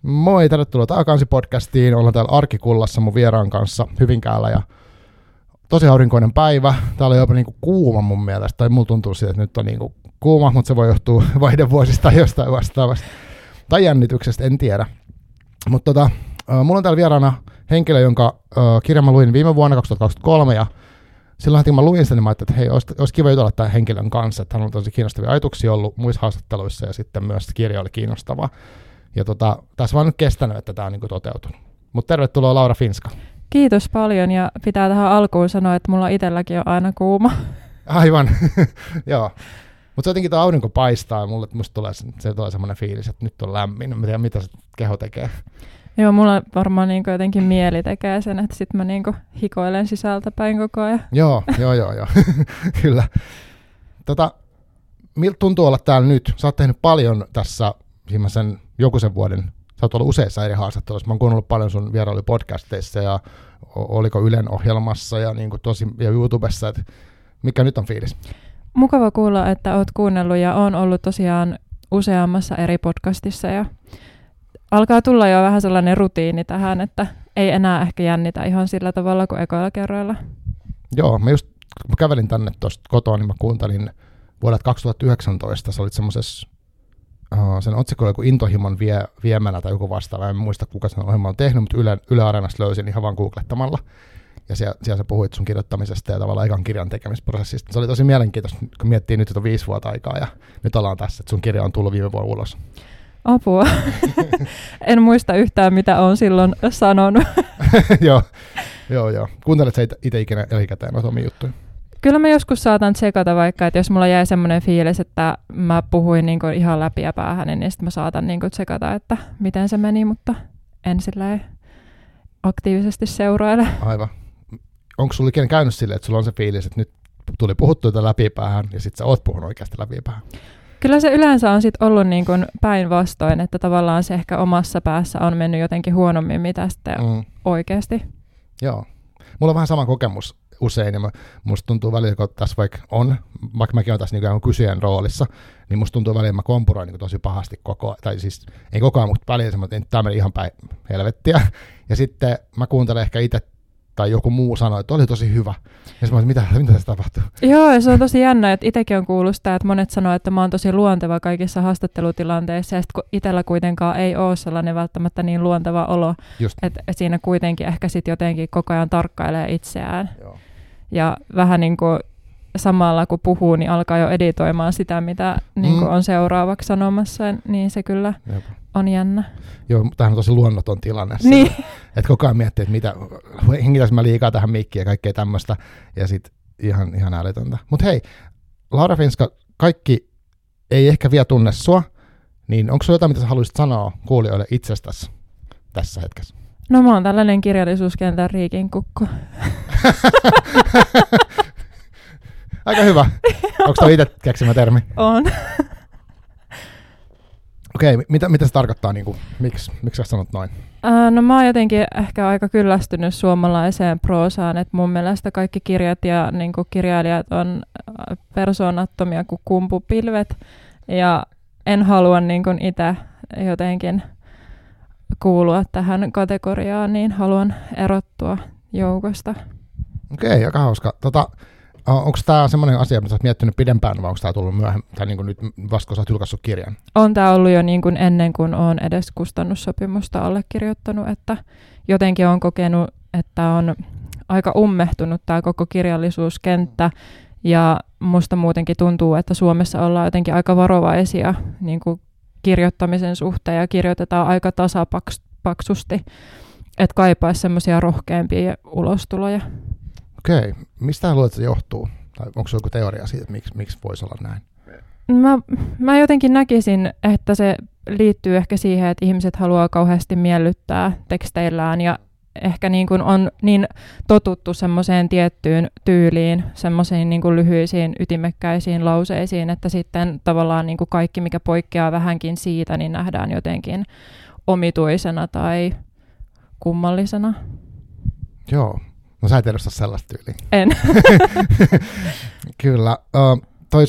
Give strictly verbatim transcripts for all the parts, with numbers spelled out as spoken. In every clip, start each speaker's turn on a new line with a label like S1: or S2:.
S1: Moi, tervetuloa Taakansi-podcastiin. Ollaan täällä Arkikullassa mun vieraan kanssa Hyvinkäällä ja tosi aurinkoinen päivä. Täällä on jopa niinku kuuma mun mielestä, tai mulla tuntuu siitä, että nyt on niinku kuuma, mutta se voi johtua vaihdevuosista tai jostain vastaavasta. Tai jännityksestä, en tiedä. Mutta tota, äh, mulla on täällä vieraana henkilö, jonka äh, kirjan mä luin viime vuonna kaksituhattakaksikymmentäkolme, ja silloin kun mä luin sitä, niin mä ajattelin, että hei, olisi, olisi kiva jutella tämän henkilön kanssa, että hän on tosi kiinnostavia ajatuksia ollut muissa haastatteluissa, ja sitten myös kirja oli kiinnostava. Ja tota, tässä on nyt kestänyt, että tämä on niin toteutunut. Mutta tervetuloa Laura Finska.
S2: Kiitos paljon, ja pitää tähän alkuun sanoa, että mulla itselläkin on aina kuuma.
S1: Aivan, joo. Mutta jotenkin tuo aurinko paistaa, ja mulle musta tulee, se tulee semmoinen fiilis, että nyt on lämmin. En tiedä, mitä se keho tekee.
S2: Joo, mulla varmaan niinku jotenkin mieli tekee sen, että sit mä niinku hikoilen sisältäpäin koko ajan.
S1: Joo, joo, joo, joo. Kyllä. Tota, miltä tuntuu olla täällä nyt? Sä oot tehnyt paljon tässä sen joku sen vuoden. Sä oot ollut useissa eri haastatteluissa. Mä oon kuunnellut paljon sun vierailupodcasteissa ja oliko Ylen ohjelmassa ja, niin kuin tosi, ja YouTubessa. Et mikä nyt on fiilis?
S2: Mukava kuulla, että oot kuunnellut ja oon ollut tosiaan useammassa eri podcastissa ja alkaa tulla jo vähän sellainen rutiini tähän, että ei enää ehkä jännitä ihan sillä tavalla kuin ekoilla kerroilla.
S1: Joo, mä just kun mä kävelin tänne tuosta kotoa, niin mä kuuntelin vuodelta kaksituhattayhdeksäntoista, sä olit semmoisessa, uh, sen otsikko oli joku Intohimon vie, viemänä tai joku vastaava, en muista kuka sen ohjelman on tehnyt, mutta Yle, Yle Areenasta löysin ihan vaan googlettamalla. Ja siellä, siellä sä puhuit sun kirjoittamisesta ja tavallaan ekan kirjan tekemisprosessista. Se oli tosi mielenkiintoista, kun miettii nyt, että on viisi vuotta aikaa ja nyt ollaan tässä, että sun kirja on tullut viime vuonna ulos.
S2: Apua. En muista yhtään, mitä olen silloin sanonut.
S1: joo, joo, joo. Kuuntelet sä itse ikinä elikäteen noita omia juttuja?
S2: Kyllä mä joskus saatan tsekata vaikka, että jos mulla jäi semmoinen fiilis, että mä puhuin niinku ihan läpi ja päähän, niin sitten mä saatan niinku tsekata, että miten se meni, mutta en sillä aktiivisesti seuraile.
S1: Aivan. Onko sulla ikinä käynyt silleen, että sulla on se fiilis, että nyt tuli puhuttua tätä läpipäähän ja sit sä oot puhunut oikeasti läpipäähän?
S2: Kyllä se yleensä on sit ollut niin kuin päinvastoin, että tavallaan se ehkä omassa päässä on mennyt jotenkin huonommin, mitä sitten mm. oikeasti.
S1: Joo. Mulla on vähän sama kokemus usein, ja mä, musta tuntuu välillä, kun tässä vaikka on, vaikka mäkin olen tässä niin kysyjän roolissa, niin musta tuntuu välillä, että mä kompuroin niin tosi pahasti koko ajan, tai siis ei koko ajan, mutta välillä semmoinen, että tämä meni ihan päin helvettiä. Ja sitten mä kuuntelen ehkä itse, tai joku muu sanoi, että oli tosi hyvä. Ja mä olin, mitä, mitä tässä tapahtuu?
S2: Joo, ja se on tosi jännä, että itsekin on kuullut sitä, että monet sanoo, että mä oon tosi luonteva kaikissa haastattelutilanteissa, ja sitten itsellä kuitenkaan ei ole sellainen välttämättä niin luonteva olo, just. Että siinä kuitenkin ehkä sitten jotenkin koko ajan tarkkailee itseään. Joo. Ja vähän niin kuin samalla kun puhuu, niin alkaa jo editoimaan sitä, mitä niin kuin mm. on seuraavaksi sanomassa, niin se kyllä Jep. on jännä.
S1: Joo, tämähän on tosi luonnoton tilanne.
S2: Niin.
S1: Että koko ajan miettii, että mitä, hengitäis mä liikaa tähän mikkiin ja kaikkea tämmöistä, ja sitten ihan, ihan älytöntä. Mutta hei, Laura Finska, kaikki ei ehkä vielä tunne sua, niin onko sulla jotain, mitä sä haluaisit sanoa kuulijoille itsestäsi tässä hetkessä?
S2: No mä oon tällainen kirjallisuuskentän riikinkukko.
S1: Aika hyvä. Onko toi itse keksimä termi?
S2: On.
S1: Okei, okay, mitä, mitä se tarkoittaa? Niin kuin, miksi, miksi sä sanot noin?
S2: Äh, no mä oon jotenkin ehkä aika kyllästynyt suomalaiseen proosaan, että mun mielestä kaikki kirjat ja niin kuin kirjailijat on persoonattomia kuin kumpupilvet, ja en halua niin kuin itse jotenkin kuulua tähän kategoriaan, niin haluan erottua joukosta.
S1: Okei, okay, aika hauska. Tota, onko tämä semmoinen asia, mitä olet miettinyt pidempään, vai onko tämä tullut myöhemmin, tai niin kuin nyt vasta, kun sä oot julkaissut kirjan?
S2: On tämä ollut jo niin kuin ennen kuin olen edes kustannussopimusta allekirjoittanut, että jotenkin olen kokenut, että on aika ummehtunut tämä koko kirjallisuuskenttä, ja musta muutenkin tuntuu, että Suomessa ollaan jotenkin aika varovaisia niin kuin kirjoittamisen suhteen, ja kirjoitetaan aika tasapaksusti, että kaipaisi semmoisia rohkeampia ulostuloja.
S1: Okei. Mistä luulet, että se johtuu? Tai onko se joku teoria siitä, että miksi, miksi voisi olla näin?
S2: Mä, mä jotenkin näkisin, että se liittyy ehkä siihen, että ihmiset haluaa kauheasti miellyttää teksteillään, ja ehkä niin kuin on niin totuttu semmoiseen tiettyyn tyyliin, semmoisiin niin kuin lyhyisiin, ytimekkäisiin lauseisiin, että sitten tavallaan niin kuin kaikki, mikä poikkeaa vähänkin siitä, niin nähdään jotenkin omituisena tai kummallisena.
S1: Joo. No sä et edusta sellaista tyyliä.
S2: En.
S1: Kyllä. Uh, toi sun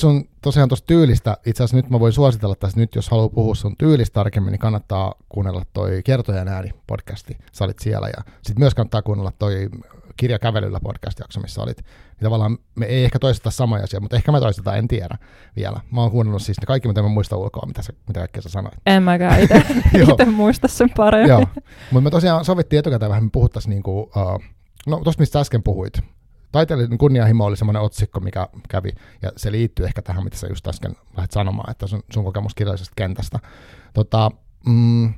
S1: tosiaan tuosta tyylistä, itse asiassa nyt mä voin suositella tässä nyt, jos haluaa puhua sun tyylistä tarkemmin, niin kannattaa kuunnella toi Kertojan ääni podcasti, sä olit siellä, ja sitten myös kannattaa kuunnella toi Kirja kävelyllä podcast-jakso, missä olit. Niin tavallaan me ei ehkä toisteta samoja asioita, mutta ehkä me toistetaan, en tiedä vielä. Mä oon kuunnellut siis ne kaikki, mitä mä muistan ulkoa, mitä, sä, mitä kaikkea sä sanoit.
S2: En mäkään itse muista sen paremmin.
S1: Joo, mutta me tosiaan sovittiin etukäteen vähän, me puhuttaisiin niinku, uh, no tuosta mistä äsken puhuit. Taiteellinen kunnianhimo oli semmoinen otsikko, mikä kävi, ja se liittyy ehkä tähän, mitä sä just äsken lähdet sanomaan, että sun, sun kokemus kirjallisesta kentästä. Tota, mm,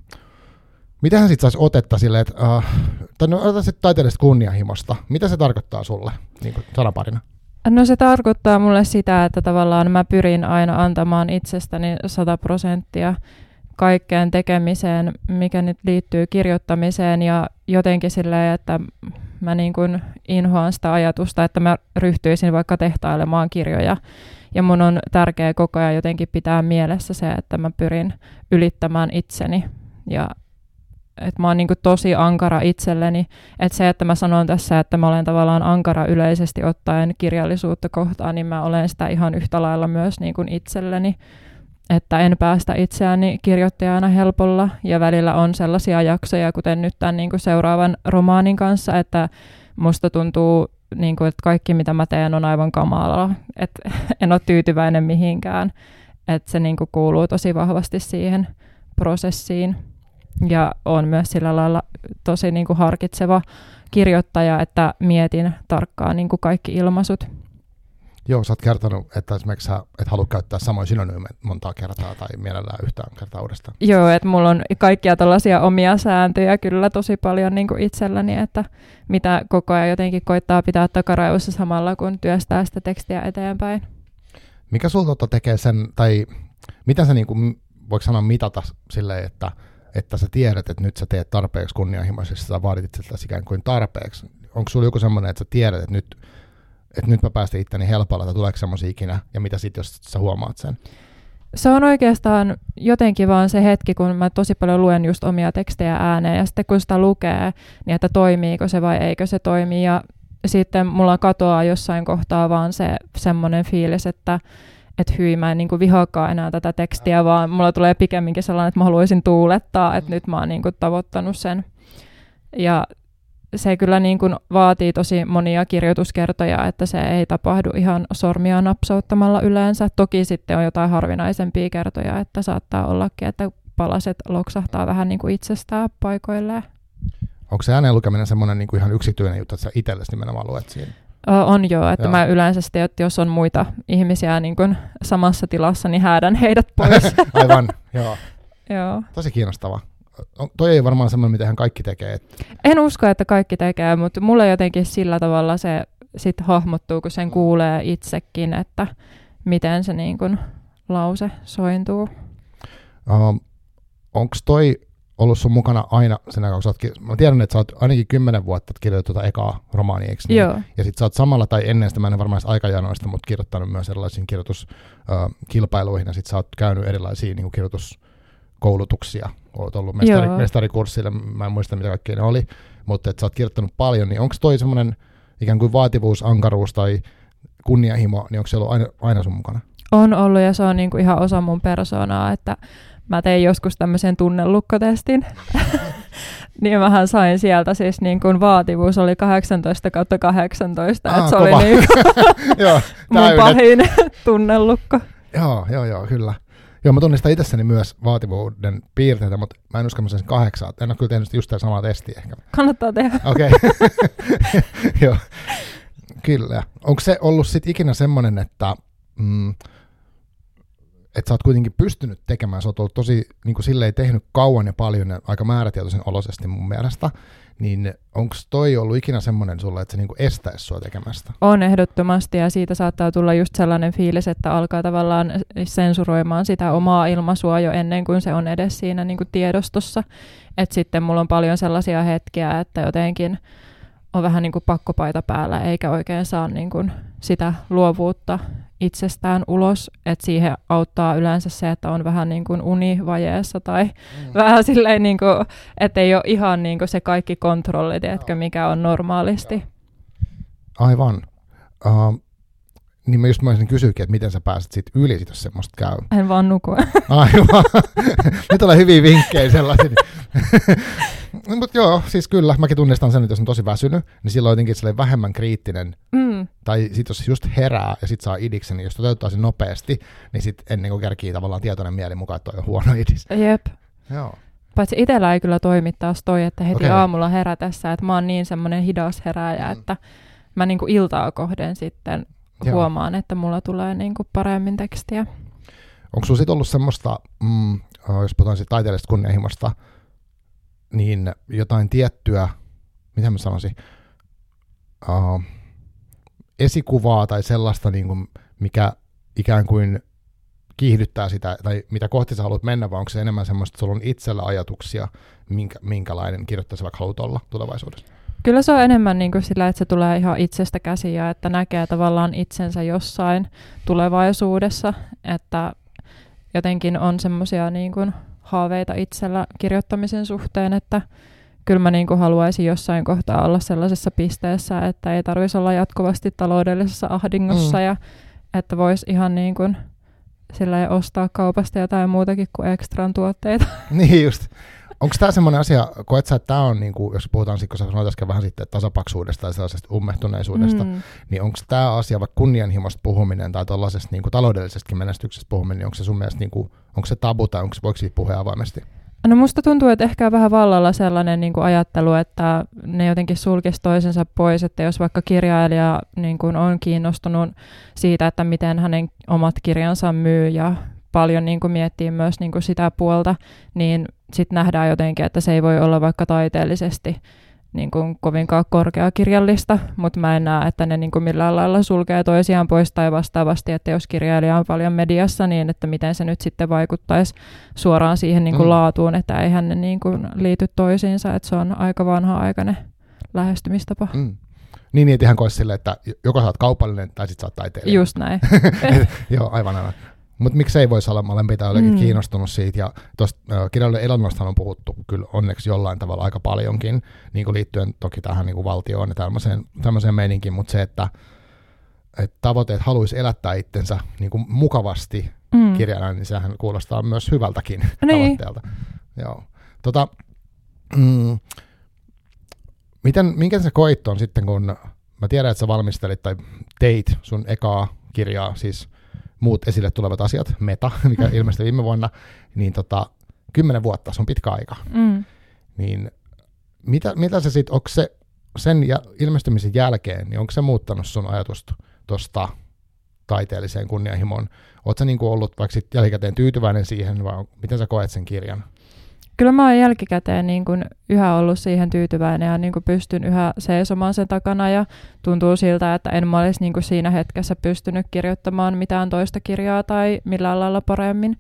S1: mitähän sit saisi otetta silleen, että uh, tai no, otetaan sitten taiteellisesta kunnianhimosta. Mitä se tarkoittaa sulle niin kuin sanaparina?
S2: No se tarkoittaa mulle sitä, että tavallaan mä pyrin aina antamaan itsestäni sata prosenttia kaikkeen tekemiseen, mikä nyt liittyy kirjoittamiseen ja jotenkin silleen, että mä niin kuin inhoan sitä ajatusta, että mä ryhtyisin vaikka tehtailemaan kirjoja. Ja mun on tärkeää koko ajan jotenkin pitää mielessä se, että mä pyrin ylittämään itseni. Ja että mä oon niin kuin tosi ankara itselleni. Että se, että mä sanon tässä, että mä olen tavallaan ankara yleisesti ottaen kirjallisuutta kohtaan, niin mä olen sitä ihan yhtä lailla myös niin kuin itselleni. Että en päästä itseäni kirjoittajana helpolla ja välillä on sellaisia jaksoja, kuten nyt tämän niin kuin seuraavan romaanin kanssa, että musta tuntuu, niin kuin, että kaikki mitä mä teen on aivan kamalaa, että en ole tyytyväinen mihinkään, että se niin kuin kuuluu tosi vahvasti siihen prosessiin ja on myös sillä lailla tosi niin kuin harkitseva kirjoittaja, että mietin tarkkaan niin kuin kaikki ilmaisut.
S1: Joo, sä oot kertonut, että esimerkiksi sä et halua käyttää samoin synonyymejä montaa kertaa tai mielellään yhtään kertaa uudestaan. Joo,
S2: että mulla on kaikkia tällaisia omia sääntöjä kyllä tosi paljon niin kuin itselläni, että mitä koko ajan jotenkin koittaa pitää takaraivossa samalla, kun työstää sitä tekstiä eteenpäin.
S1: Mikä sulta tekee sen, tai mitä sä niin kuin, voiko sanoa mitata silleen, että, että sä tiedät, että nyt sä teet tarpeeksi kunnianhimoisesti, sä vaadit itseltäsi ikään kuin tarpeeksi. Onko sulla joku semmoinen, että sä tiedät, että nyt että nyt mä päästin itteni helpolla, että tuleeko semmoisia ikinä, ja mitä sitten, jos sä huomaat sen?
S2: Se on oikeastaan jotenkin vaan se hetki, kun mä tosi paljon luen just omia tekstejä ääneen, ja sitten kun sitä lukee, niin että toimiiko se vai eikö se toimi, ja sitten mulla katoaa jossain kohtaa vaan se semmoinen fiilis, että että hyi, mä en niin kuin vihaakaan enää tätä tekstiä, vaan mulla tulee pikemminkin sellainen, että mä haluaisin tuulettaa, että nyt mä oon niin kuin tavoittanut sen. Ja se kyllä niin kuin vaatii tosi monia kirjoituskertoja, että se ei tapahdu ihan sormia napsauttamalla yleensä. Toki sitten on jotain harvinaisempia kertoja, että saattaa ollakin, että palaset loksahtaa vähän niin kuin itsestään paikoilleen.
S1: Onko se ääneen lukeminen semmoinen niin kuin ihan yksityinen juttu, että sä itsellesi nimenomaan luet siinä?
S2: On joo, että joo. Mä yleensä sitten, että jos on muita ihmisiä niin kuin samassa tilassa, niin häädän heidät pois.
S1: Aivan, joo.
S2: Joo.
S1: Tosi kiinnostavaa. Toi ei varmaan semmoinen, mitä kaikki tekee. Että
S2: en usko, että kaikki tekee, mutta mulle jotenkin sillä tavalla se sitten hahmottuu, kun sen kuulee itsekin, että miten se niin kun lause sointuu.
S1: Uh, Onko toi ollut sun mukana aina sen aikaa, kun sä oot, mä tiedän, että sä oot ainakin kymmenen vuotta kirjoittanut tuota ekaa romaania, eikö niin?
S2: Joo.
S1: Ja sit sä oot samalla, tai ennen sitä, mä en varmaan aikajanoista, mutta kirjoittanut myös erilaisiin kirjoituskilpailuihin, ja sit sä oot käynyt erilaisiin niin kirjoitus koulutuksia, olet ollut mestari, mestarikurssilla, mä en muista mitä kaikkea ne oli, mutta että sä oot kirjoittanut paljon, niin onko toi semmoinen ikään kuin vaativuus, ankaruus tai kunnianhimo, niin onko se ollut aina, aina sun mukana?
S2: On ollut ja se on niinku ihan osa mun persoonaa, että mä tein joskus tämmöisen tunnelukkotestin, niin mähän sain sieltä siis niin kuin vaativuus oli kahdeksantoista kautta kahdeksantoista, että se kova. Oli niin
S1: joo,
S2: mun pahin tunnelukko.
S1: Joo, joo, joo, kyllä. Joo, mä tunnistan itsessäni myös vaativuuden piirteitä, mutta mä en uskalla sen kahdeksaa. En ole kyllä tehnyt just tämä samaa testiä ehkä.
S2: Kannattaa tehdä.
S1: Okei. Okay. Joo, kyllä. Onko se ollut sitten ikinä semmoinen, että, mm, että sä oot kuitenkin pystynyt tekemään, sä oot ollut tosi niin kuin silleen tehnyt kauan ja paljon ja aika määrätietoisen oloisesti mun mielestä, niin onko toi ollut ikinä semmoinen sulle, että se niinku estäisi sua tekemästä?
S2: On ehdottomasti ja siitä saattaa tulla just sellainen fiilis, että alkaa tavallaan sensuroimaan sitä omaa ilmaisua jo ennen kuin se on edes siinä niinku tiedostossa. Et sitten mulla on paljon sellaisia hetkiä, että jotenkin on vähän niinku pakkopaita päällä eikä oikein saa niinku sitä luovuutta itsestään ulos, että siihen auttaa yleensä se, että on vähän niin kuin univajeessa tai mm. vähän silleen, niin kuin, että ei ole ihan niin kuin se kaikki kontrolli, tiedätkö, mikä on normaalisti.
S1: Aivan. Uh, Niin mä just mä olisin kysyäkin, että miten sä pääset siitä yli, jos semmoista käy.
S2: En vaan nuku.
S1: Aivan. Nyt on hyviä vinkkejä sellaisia. Mutta joo, siis kyllä, mäkin tunnistan sen, että jos on tosi väsynyt, niin silloin jotenkin sellainen vähemmän kriittinen, mm. tai sit jos just herää ja sit saa idiksen, niin jos toteuttaa sen nopeasti, niin sit ennen kuin kerkii tavallaan tietoinen mieli mukaan, että toi on huono idis.
S2: Jep.
S1: Joo.
S2: Paitsi itsellä ei kyllä toimi taas toi, että heti
S1: Okay.
S2: aamulla herätessä, että mä oon niin semmoinen hidas herääjä, mm. että mä niinku iltaa kohden sitten Joo. huomaan, että mulla tulee niinku paremmin tekstiä.
S1: Onko sulla sit ollut semmoista, mm, jos puhutaan siitä taiteellisesta kunnianhimosta, niin jotain tiettyä, mitä mä sanoisin, uh, esikuvaa tai sellaista, niin kuin, mikä ikään kuin kiihdyttää sitä, tai mitä kohti sä haluat mennä, vai onko se enemmän semmoista, että sulla on itsellä ajatuksia, minkä, minkälainen kirjoittaja sä vaikka haluat olla tulevaisuudessa?
S2: Kyllä se on enemmän niin kuin sillä, että se tulee ihan itsestä käsin ja että näkee tavallaan itsensä jossain tulevaisuudessa, että jotenkin on semmoisia niin kuin haaveita itsellä kirjoittamisen suhteen, että kyllä mä niin kuin haluaisin jossain kohtaa olla sellaisessa pisteessä, että ei tarvitsisi olla jatkuvasti taloudellisessa ahdingossa mm. ja että voisi ihan niin kuin sillä ostaa kaupasta jotain muutakin kuin ekstran tuotteita.
S1: Niin just. Onko tämä semmoinen asia, koet sä, että tämä on, niin kuin, jos puhutaan, kun sä sanoit äsken vähän sitten tasapaksuudesta ja sellaisesta ummehtuneisuudesta, mm. niin onko tämä asia, vaikka kunnianhimosta puhuminen tai tuollaisesta niin taloudellisestakin menestyksestä puhuminen, niin onko se sun mielestä, niin kuin, onko se tabu tai onko se, voiko siitä puhua avoimesti?
S2: No musta tuntuu, että ehkä vähän vallalla sellainen niin kuin ajattelu, että ne jotenkin sulkisi toisensa pois, että jos vaikka kirjailija niin kuin on kiinnostunut siitä, että miten hänen omat kirjansa myy ja paljon niin kuin miettii myös niin kuin sitä puolta, niin sitten nähdään jotenkin, että se ei voi olla vaikka taiteellisesti niin kuin kovinkaan korkeakirjallista, mutta mä en näe, että ne niin kuin millään lailla sulkee toisiaan pois tai vastaavasti, että jos kirjailija on paljon mediassa, niin että miten se nyt sitten vaikuttaisi suoraan siihen niin kuin mm. laatuun, että eihän ne niin kuin liity toisiinsa, että se on aika vanha-aikainen lähestymistapa.
S1: Mm. Niin, niin, et ihan koe silleen, että joko sä oot kaupallinen tai sit sä oot taiteilija.
S2: Just näin.
S1: Joo, aivan aivan. Mutta miksei voisi olla molempia tai olekin mm. kiinnostunut siitä. Ja tuosta äh, kirjailijan elannosta on puhuttu kyllä onneksi jollain tavalla aika paljonkin, niin kuin liittyen toki tähän niin kuin valtioon ja tämmöiseen, tämmöiseen meininkiin, mutta se, että, että tavoitteet haluaisi elättää itsensä niin kuin mukavasti mm. kirjana, niin sehän kuulostaa myös hyvältäkin niin. tavoitteelta. Joo. Tota, mm, miten, minkä sä koit on sitten, kun mä tiedän, että sä valmistelit tai teit sun ekaa kirjaa, siis muut esille tulevat asiat, Meta, mikä ilmestyi viime vuonna, niin tota, kymmenen vuotta, se on pitkä aika. Mm. Niin mitä, mitä se sitten, onko se sen ja ilmestymisen jälkeen, niin onko se muuttanut sun ajatusta tuosta taiteelliseen kunnianhimoon? Oletko sä niinku ollut vaikka sit jälkikäteen tyytyväinen siihen, vai on, miten sä koet sen kirjan?
S2: Kyllä mä oon jälkikäteen niin kun yhä ollut siihen tyytyväinen ja niin kun pystyn yhä seisomaan sen takana ja tuntuu siltä, että en mä olisi niin kun siinä hetkessä pystynyt kirjoittamaan mitään toista kirjaa tai millään lailla paremmin.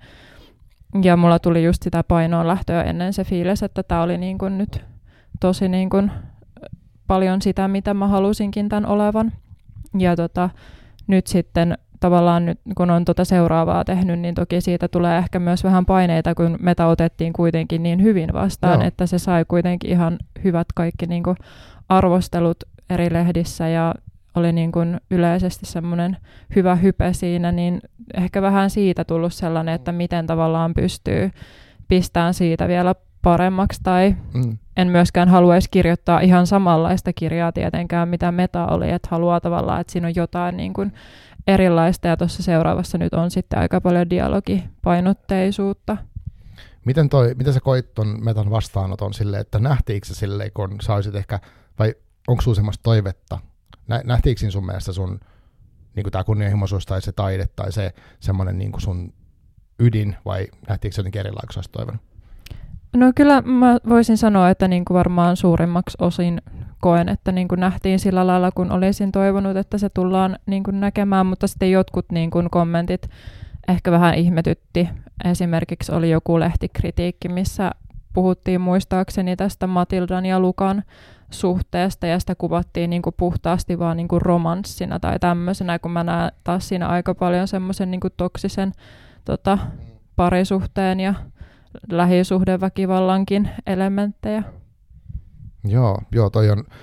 S2: Ja mulla tuli just sitä painoon lähtöä ennen se fiilis, että tää oli niin kun nyt tosi niin kun paljon sitä, mitä mä halusinkin tämän olevan. Ja tota, nyt sitten tavallaan nyt, kun on tuota seuraavaa tehnyt, niin toki siitä tulee ehkä myös vähän paineita, kun Meta otettiin kuitenkin niin hyvin vastaan, Joo. että se sai kuitenkin ihan hyvät kaikki niin kuin arvostelut eri lehdissä ja oli niin kuin yleisesti semmoinen hyvä hype siinä, niin ehkä vähän siitä tullut sellainen, että miten tavallaan pystyy pistämään siitä vielä paremmaksi tai mm. en myöskään haluaisi kirjoittaa ihan samanlaista kirjaa tietenkään, mitä Meta oli, että haluaa tavallaan, että siinä on jotain niin kuin erilaista ja tuossa seuraavassa nyt on sitten aika paljon dialogipainotteisuutta.
S1: Miten, toi, miten sä koit ton Metan vastaanoton silleen, että nähtiinkö se silleen, kun sä olisit ehkä, vai onko sulla semmoista toivetta? Nä, nähtiinkö siinä sun mielestä sun niin tämä kunnianhimoisuus tai se taide tai se semmoinen niin sun ydin, vai nähtiinkö se jotenkin erilainen, kun sä olisit toivonut?
S2: No kyllä mä voisin sanoa, että niin kuin varmaan suurimmaksi osin koen, että niin kuin nähtiin sillä lailla, kun olisin toivonut, että se tullaan niin kuin näkemään, mutta sitten jotkut niin kuin kommentit ehkä vähän ihmetytti. Esimerkiksi oli joku lehtikritiikki, missä puhuttiin muistaakseni tästä Matildan ja Lukan suhteesta ja sitä kuvattiin niin kuin puhtaasti vaan niin kuin romanssina tai tämmöisenä, kun mä näen taas siinä aika paljon semmoisen niin kuin toksisen tota, parisuhteen ja lähisuhdeväkivallankin elementtejä.
S1: Joo, joo, toi on,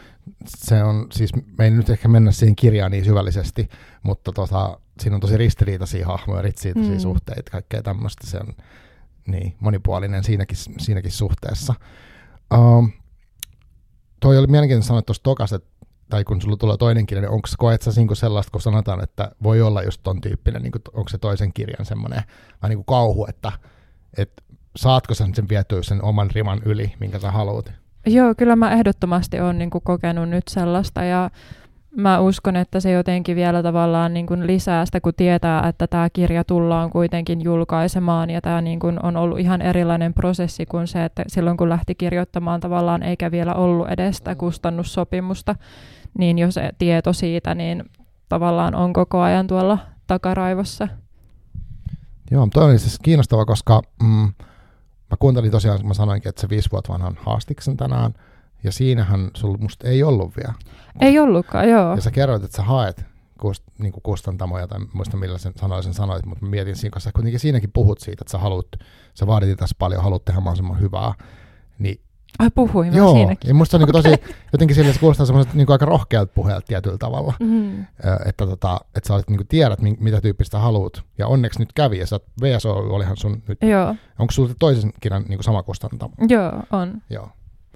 S1: se on, siis me ei nyt ehkä mennä siihen kirjaan niin syvällisesti, mutta tota, siinä on tosi ristiriitaisia hahmoja, ristiriitaisia mm. suhteita, kaikkea tämmöistä. Se on niin monipuolinen siinäkin, siinäkin suhteessa. Um, toi oli mielenkiintoista sanoa tuossa tokas, tai kun sulla tulee toinen kirja, niin onko koet sä niin sellaista, kun sanotaan, että voi olla just ton tyyppinen, niin onko se toisen kirjan semmoinen vähän niin kuin kauhu, että, että saatko sä sen vietyä sen oman riman yli, minkä sä haluat?
S2: Joo, kyllä mä ehdottomasti olen niin kuin kokenut nyt sellaista, ja mä uskon, että se jotenkin vielä tavallaan niin kuin lisää sitä, kun tietää, että tämä kirja tullaan kuitenkin julkaisemaan, ja tämä niin kuin on ollut ihan erilainen prosessi kuin se, että silloin kun lähti kirjoittamaan tavallaan eikä vielä ollut edes sitä kustannussopimusta, niin jos se tieto siitä, niin tavallaan on koko ajan tuolla takaraivossa.
S1: Joo, toi oli siis kiinnostava, koska mm, mä kuuntelin tosiaan, kun mä sanoinkin, että se viisi vuotta vanhan haastiksen tänään, ja siinähän sulla musta ei ollut vielä.
S2: Ei ollutkaan, joo.
S1: Ja sä kerroit, että sä haet kust, niin kuin kustantamoja, tai muista millä sen sanoin sen sanoit, mutta mä mietin siinä, koska kuitenkin siinäkin puhut siitä, että sä haluat, sä vaadit tässä paljon, haluat tehdä mahdollisimman hyvää. Niin,
S2: ai puhuin mä
S1: joo,
S2: siinäkin.
S1: Ja musta on niin kuin tosi, jotenkin sille se kuulostaa semmoiset niin kuin aika rohkealta puheelta tietyllä tavalla,
S2: Mm-hmm.
S1: että, tota, että sä olet, niin kuin tiedät, mitä tyyppistä haluat. Ja onneksi nyt kävi, ja sä V S O olihan sun nyt,
S2: Joo.
S1: onko sulla toisen kirjan niin kuin sama kustantamo?
S2: Joo, on.
S1: Joo.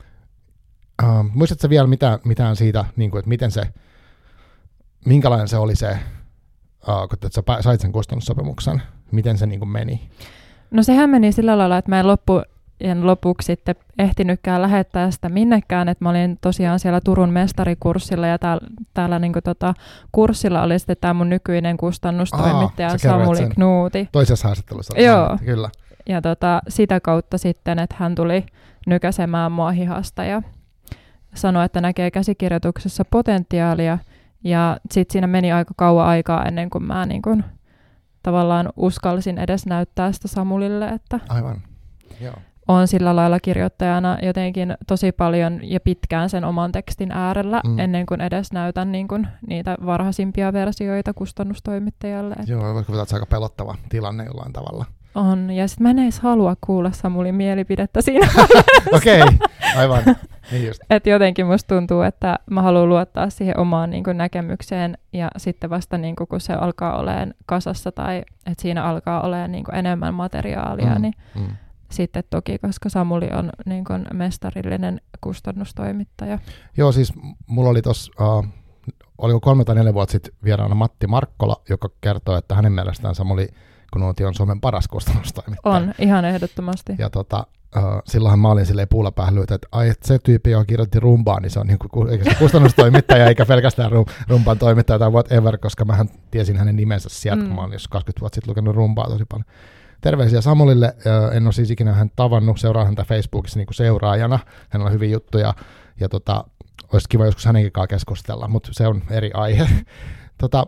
S1: Uh, muistatko vielä mitään, mitään siitä, niin kuin, että miten se, minkälainen se oli se, uh, kun sä sait sen kustannussopimuksen, miten se niin kuin meni?
S2: No sehän meni sillä lailla, että mä en loppu, en lopuksi sitten ehtinytkään lähettää sitä minnekään, että mä olin tosiaan siellä Turun mestarikurssilla, ja täällä, täällä niin kuin tota, kurssilla oli sitten tämä mun nykyinen kustannustoimittaja Samuli Knuuti.
S1: Toisessa haastattelussa.
S2: Joo.
S1: Kyllä.
S2: Ja tota, sitä kautta sitten, että hän tuli nykäsemään mua hihasta ja sanoi, että näkee käsikirjoituksessa potentiaalia, ja sitten siinä meni aika kauan aikaa ennen kuin mä niin kun, tavallaan uskalsin edes näyttää sitä Samulille, että
S1: aivan. Joo.
S2: on sillä lailla kirjoittajana jotenkin tosi paljon ja pitkään sen oman tekstin äärellä, mm. ennen kuin edes näytän niin kun, niitä varhaisimpia versioita kustannustoimittajalle.
S1: Joo, voisi kuvitella, että se on aika pelottava tilanne jollain tavalla.
S2: On, ja sitten mä en edes halua kuulla Samulin mielipidettä siinä.
S1: Okei, okay, aivan. Niin just.
S2: Et jotenkin musta tuntuu, että mä haluan luottaa siihen omaan niin kuin näkemykseen, ja sitten vasta niin kuin, kun se alkaa olemaan kasassa tai että siinä alkaa olemaan niin kuin enemmän materiaalia, mm, niin mm. sitten toki, koska Samuli on niin kuin mestarillinen kustannustoimittaja.
S1: Joo, siis mulla oli tuossa, uh, oliko kolme tai neljä vuotta sitten vieraana Matti Markkola, joka kertoi, että hänen mielestään Samuli Knuuti on Suomen paras kustannustoimittaja.
S2: On, ihan ehdottomasti.
S1: Ja tota, uh, silloinhan mä olin silleen puulla päählyt, että ai, että se tyyppi, joka kirjoitti rumbaa, niin se on niinku, eikä se kustannustoimittaja, eikä pelkästään rum, rumban toimittaja tai whatever, koska mähän tiesin hänen nimensä sieltä, mm. kun mä olin jos kaksikymmentä vuotta sitten lukenut rumbaa tosi paljon. Terveisiä Samulille, uh, en ole siis ikinä hän tavannut, seuraan häntä Facebookissa niinku seuraajana, hänellä on hyviä juttuja, ja tota, olisi kiva joskus hänenkin kanssa keskustella, mutta se on eri aihe. tota,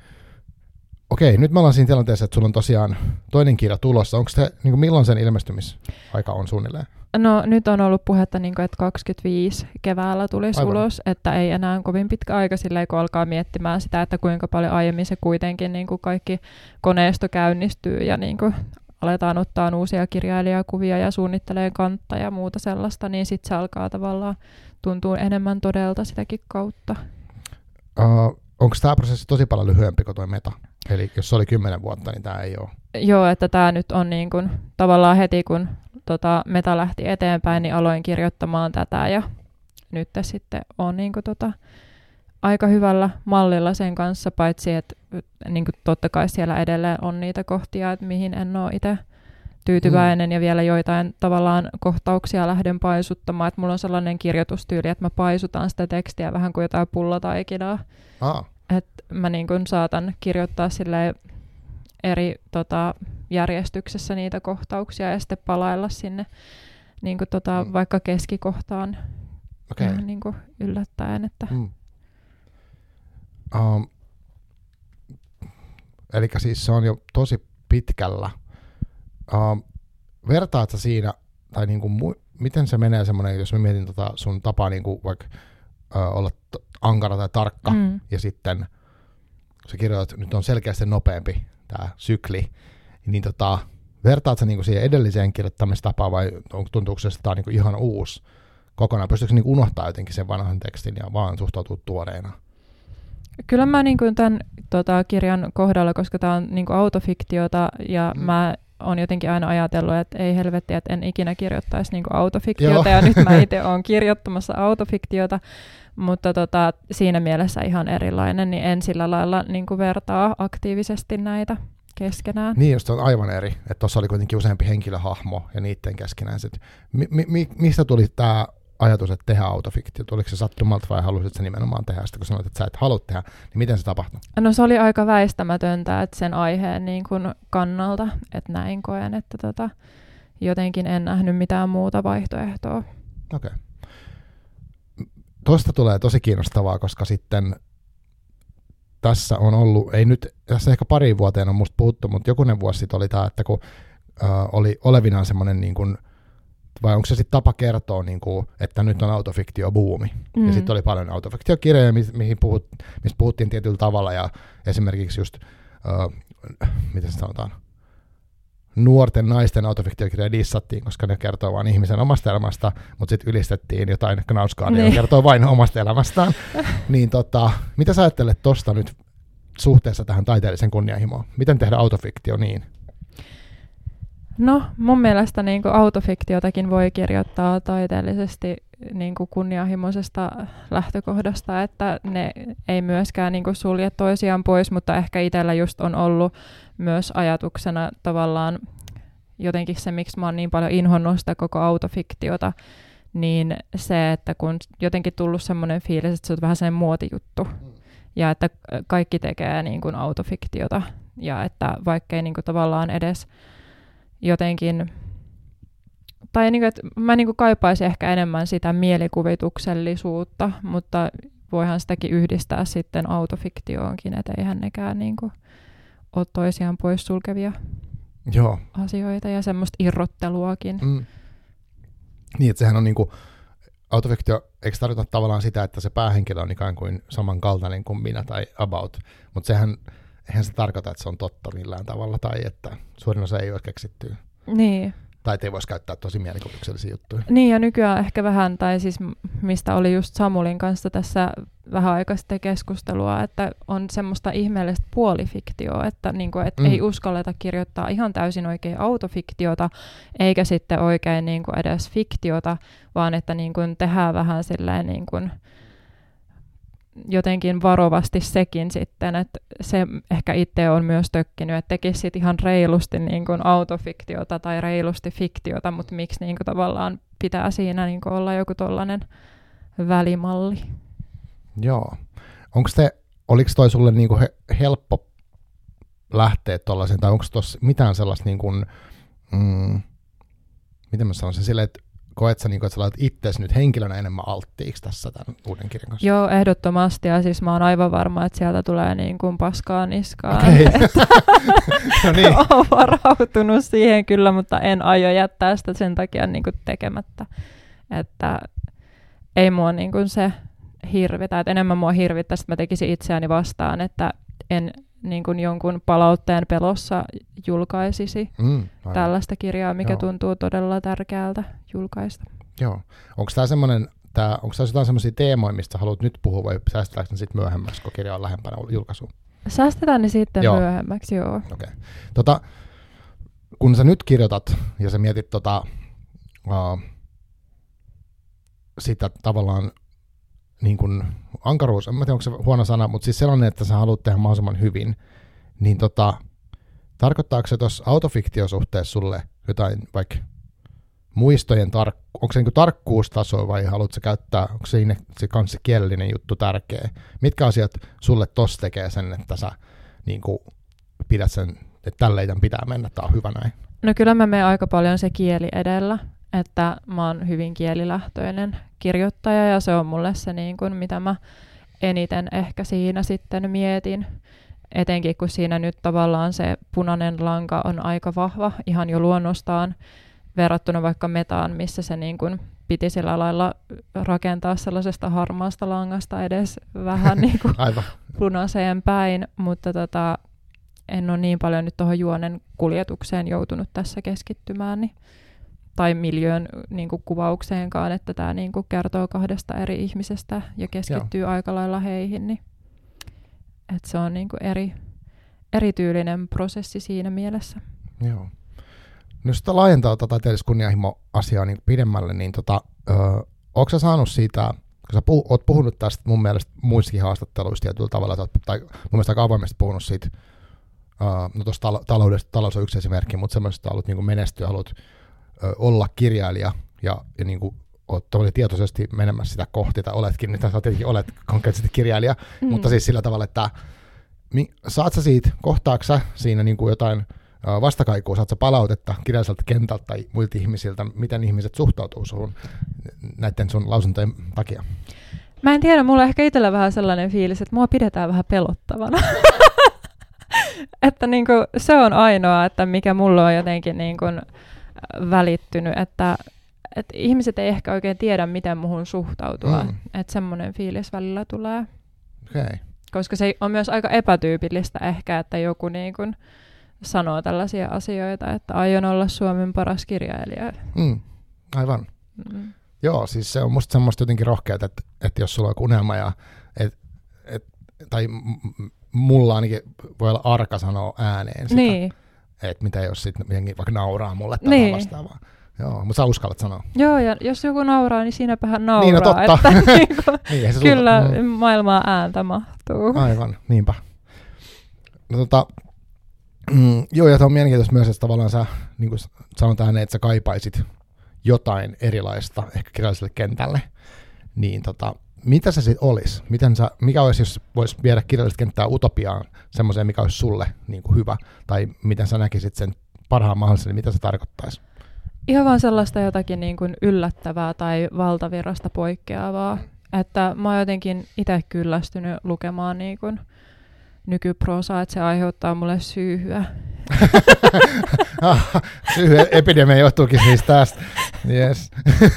S1: Okei, nyt me ollaan siinä tilanteessa, että sulla on tosiaan toinen kirja tulossa. Onko se, niin kuin milloin sen ilmestymisaika on suunnilleen?
S2: No nyt on ollut puhetta, niin kuin, että kaksikymmentäviisi keväällä tulisi aivan ulos, että ei enää kovin pitkä aika silleen, kun alkaa miettimään sitä, että kuinka paljon aiemmin se kuitenkin niin kuin kaikki koneisto käynnistyy ja niin kuin aletaan ottaa uusia kirjailijakuvia ja suunnittelee kantta ja muuta sellaista, niin sitten se alkaa tavallaan tuntua enemmän todelta sitäkin kautta.
S1: Uh, onko tämä prosessi tosi paljon lyhyempi kuin tuo meta? Eli jos se oli kymmenen vuotta, niin tämä ei ole.
S2: Joo, että tämä nyt on niin kuin, tavallaan heti, kun tota, meta lähti eteenpäin, niin aloin kirjoittamaan tätä, ja nyt sitten on niin kuin, tota, aika hyvällä mallilla sen kanssa, paitsi että niin kuin, totta kai siellä edelleen on niitä kohtia, että mihin en ole itse tyytyväinen, mm. ja vielä joitain tavallaan kohtauksia lähden paisuttamaan, että mulla on sellainen kirjoitustyyli, että mä paisutan sitä tekstiä vähän kuin jotain pullotaikinaa.
S1: Ah.
S2: Että mä niin kun saatan kirjoittaa silleen eri tota, järjestyksessä niitä kohtauksia ja sitten palailla sinne niin kun, tota, mm. vaikka keskikohtaan
S1: okay.
S2: ihan niin kun yllättäen. Että.
S1: Mm. Um, eli siis se on jo tosi pitkällä. Um, vertaat sä siinä, tai niin kuin, miten se menee semmoinen, jos mä mietin tota sun tapaa niin kuin vaikka uh, olla t- ankara tai tarkka, mm. ja sitten sä kirjoitat, että nyt on selkeästi nopeampi tämä sykli, niin tota, vertaat sä niin kuin siihen edelliseen kirjoittamistapaan, vai tuntuuko se, että tämä on niin kuin ihan uusi? kokonaan? Pystyykö niin unohtaa jotenkin sen vanhan tekstin ja vaan suhtautua tuoreena?
S2: Kyllä mä niin kuin tämän tota, kirjan kohdalla, koska tämä on niin kuin autofiktiota ja mm. mä oon jotenkin aina ajatellut, että ei helvetti, että en ikinä kirjoittaisi niin kuin autofiktiota Joo. ja nyt mä itse oon kirjoittamassa autofiktiota, mutta tota, siinä mielessä ihan erilainen, niin en sillä lailla niin kuin vertaa aktiivisesti näitä keskenään.
S1: Niin, just on aivan eri, että tuossa oli kuitenkin useampi henkilöhahmo ja niiden keskenään. Mi- mi- mistä tuli tämä ajatus, että tehdä autofiktio? Oliko se sattumalta vai halusit sä nimenomaan tehdä sitä, kun sanoit, että sä et halua tehdä, niin miten se tapahtui?
S2: No se oli aika väistämätöntä, että sen aiheen niin kuin kannalta, että näin koen, että tota, jotenkin en nähnyt mitään muuta vaihtoehtoa.
S1: Okei. Okay. Tuosta tulee tosi kiinnostavaa, koska sitten tässä on ollut, ei nyt, tässä ehkä pari vuoteen on musta puhuttu, mutta jokunen vuosi sitten oli tämä, että kun äh, oli olevinaan semmoinen niin kuin, vai onko se sitten tapa kertoa, niin kuin, että nyt on autofiktio-buumi. Mm. Ja sitten oli paljon autofiktiokirjoja, mihin puhut, mistä puhuttiin tietyllä tavalla, ja esimerkiksi just, äh, miten se sanotaan, nuorten naisten autofiktiokirjoja dissattiin, koska ne kertoo vain ihmisen omasta elämästä, mutta sitten ylistettiin jotain knauskaa, ne kertoo vain omasta elämästään. Niin tota, mitä sä ajattelet tosta nyt suhteessa tähän taiteellisen kunnianhimoon? Miten tehdä autofiktio niin?
S2: No, mun mielestä niin kuin autofiktiotakin voi kirjoittaa taiteellisesti niin kuin kunnianhimoisesta lähtökohdasta, että ne ei myöskään niin kuin sulje toisiaan pois, mutta ehkä itsellä just on ollut myös ajatuksena tavallaan jotenkin se, miksi mä oon niin paljon inhonnut sitä koko autofiktiota, niin se, että kun jotenkin tullut semmoinen fiilis, että se on vähän sen muotijuttu, ja että kaikki tekee niin kuin autofiktiota, ja että vaikkei niin kuin tavallaan edes jotenkin, tai niin kuin, että mä niin kuin kaipaisin ehkä enemmän sitä mielikuvituksellisuutta, mutta voihan sitäkin yhdistää sitten autofiktioonkin, että eihän nekään niin kuin ole toisiaan poissulkevia
S1: Joo.
S2: asioita ja semmoista irrotteluakin.
S1: Mm. Niin, että sehän on niin kuin, autofiktio, eikö tarkoita tavallaan sitä, että se päähenkilö on ikään kuin samankaltainen kuin minä tai about, mutta sehän eihän se tarkoita, että se on totta millään tavalla, tai että suurin osa ei ole keksittyä.
S2: Niin.
S1: Tai ei voisi käyttää tosi mielikuvituksellisia juttuja.
S2: Niin, ja nykyään ehkä vähän, tai siis mistä oli just Samulin kanssa tässä vähän aikaa sitten keskustelua, että on semmoista ihmeellistä puolifiktioa, että niinku, et mm. ei uskalleta kirjoittaa ihan täysin oikein autofiktiota, eikä sitten oikein niinku edes fiktiota, vaan että niinku tehdään vähän silleen niinku jotenkin varovasti sekin sitten, että se ehkä itse on myös tökkinyt, että tekisi sit ihan reilusti niin kuin autofiktiota tai reilusti fiktiota, mutta miksi niin kuin tavallaan pitää siinä niin kuin olla joku tollainen välimalli.
S1: Joo. Onko te, oliko toi sulle niin kuin he, helppo lähteä tollaisen, tai onko tuossa mitään sellaista niin kuin, mm, miten mä sanoisin, silleen, että koet sä, niin kuin, että sä laitat itseäsi nyt henkilönä enemmän alttiiksi tässä tämän uuden kirjan kanssa?
S2: Joo, ehdottomasti. Ja siis mä oon aivan varma, että sieltä tulee niin kuin paskaa niskaan.
S1: Okay. No niin.
S2: Oon varautunut siihen kyllä, mutta en aio jättää sitä sen takia niin kuin tekemättä. Että ei mua niin kuin se hirvitä. Että enemmän mua hirvittäisi, että mä tekisin itseäni vastaan, että en niin kuin jonkun palautteen pelossa julkaisisi mm, tällaista kirjaa, mikä Joo. tuntuu todella tärkeältä julkaista.
S1: Joo. Onko tämä semmoinen, onko tässä jotain semmoisia teemoja, mistä haluat nyt puhua, vai säästetäänkö ne sitten myöhemmäksi, kun kirja on lähempänä julkaisuun?
S2: Säästetään ne sitten joo. myöhemmäksi, joo.
S1: Okay. Tota, kun sä nyt kirjoitat ja sä mietit tota, uh, sitä tavallaan niin kuin ankaruus, en tiedä onko se huono sana, mutta siis sellainen, että sä haluat tehdä mahdollisimman hyvin, niin tota, tarkoittaako se tuossa autofiktiosuhteessa sulle jotain vaikka muistojen, tar- onko se niin kuin tarkkuustaso vai haluatko sä käyttää, onko se, se kans se kielellinen juttu tärkeä? Mitkä asiat sulle tossa tekee sen, että sä niin kuin pidät sen, että tälleen tämän pitää mennä, tää on hyvä näin?
S2: No kyllä mä menen aika paljon se kieli edellä, että mä oon hyvin kielilähtöinen kirjoittaja ja se on mulle se, niin kuin, mitä mä eniten ehkä siinä sitten mietin. Etenkin kun siinä nyt tavallaan se punainen lanka on aika vahva ihan jo luonnostaan verrattuna vaikka metaan, missä se niin kuin piti sillä lailla rakentaa sellaisesta harmaasta langasta edes vähän niin kuin punaiseen päin, mutta tota, en ole niin paljon nyt tuohon juonen kuljetukseen joutunut tässä keskittymään, niin tai miljöön niin kuin kuvaukseenkaan, että tämä niin kuin kertoo kahdesta eri ihmisestä ja keskittyy Joo. aika lailla heihin. Niin, että se on niin kuin eri, erityylinen prosessi siinä mielessä.
S1: Joo. No jos sitä laajentaa tätä taiteellis-kunnianhimo-asiaa niin pidemmälle, niin tota, ö, ootko sä saanut siitä, kun sä puh, oot puhunut tästä mun mielestä muissakin haastatteluista tietyllä tavalla, oot, tai mun mielestä aika avoimesti puhunut siitä, uh, no tuossa tal- taloudesta, talous on yksi esimerkki, mutta semmoisesta haluat niin menestyä, haluat ö, olla kirjailija ja, ja niin kuin, oot tietoisesti menemässä sitä kohti, tai oletkin, nyt sä tietenkin olet konkreettisesti kirjailija, mm. mutta siis sillä tavalla, että mi, saat sä siitä, kohtaatko sä siinä niin kuin jotain vastakaikua, saat sä palautetta kirjalliselta kentältä tai muilta ihmisiltä, miten ihmiset suhtautuu suhun näiden sun lausuntojen takia?
S2: Mä en tiedä, mulla on ehkä itsellä vähän sellainen fiilis, että mua pidetään vähän pelottavana. Että niinku, se on ainoa, että mikä mulla on jotenkin niinku välittynyt, että, että ihmiset ei ehkä oikein tiedä, miten muhun suhtautua. Mm. Että semmoinen fiilis välillä tulee.
S1: Okay.
S2: Koska se on myös aika epätyypillistä ehkä, että joku niinku sanoo tällaisia asioita, että aion olla Suomen paras kirjailija.
S1: Mm, aivan. Mm. Joo, siis se on musta semmoista jotenkin rohkeaa, että, että jos sulla on unelma ja et, et, tai m- mulla ainakin voi olla arka sanoa ääneen sitä, niin. Että mitä jos sitten vaikka nauraa mulle tai niin. vastaavaa. Joo, mutta sä uskallat sanoa.
S2: Joo, ja jos joku nauraa, niin siinäpähän nauraa.
S1: Niin, no totta.
S2: Että niinku,
S1: niin, se
S2: kyllä
S1: sulta, mm.
S2: maailmaa ääntä mahtuu.
S1: Aivan, niinpä. No tota, mm, joo, ja tämä on mielenkiintoista myös, että tavallaan sä, niin kuin sanotaan, että sä kaipaisit jotain erilaista ehkä kirjalliselle kentälle, niin tota, mitä se sitten olisi? Miten sä, mikä olisi, jos voisi viedä kirjallista kenttää utopiaan semmoiseen, mikä olisi sulle niin kuin hyvä, tai miten sä näkisit sen parhaan mahdollisen, niin mitä se tarkoittaisi?
S2: Ihan vaan sellaista jotakin niin kuin yllättävää tai valtavirrasta poikkeavaa, että mä oon jotenkin itse kyllästynyt lukemaan niin kuin nykyproosaa, että se aiheuttaa mulle syyhyä.
S1: Syyhyepidemia johtuukin siis tästä. Yes.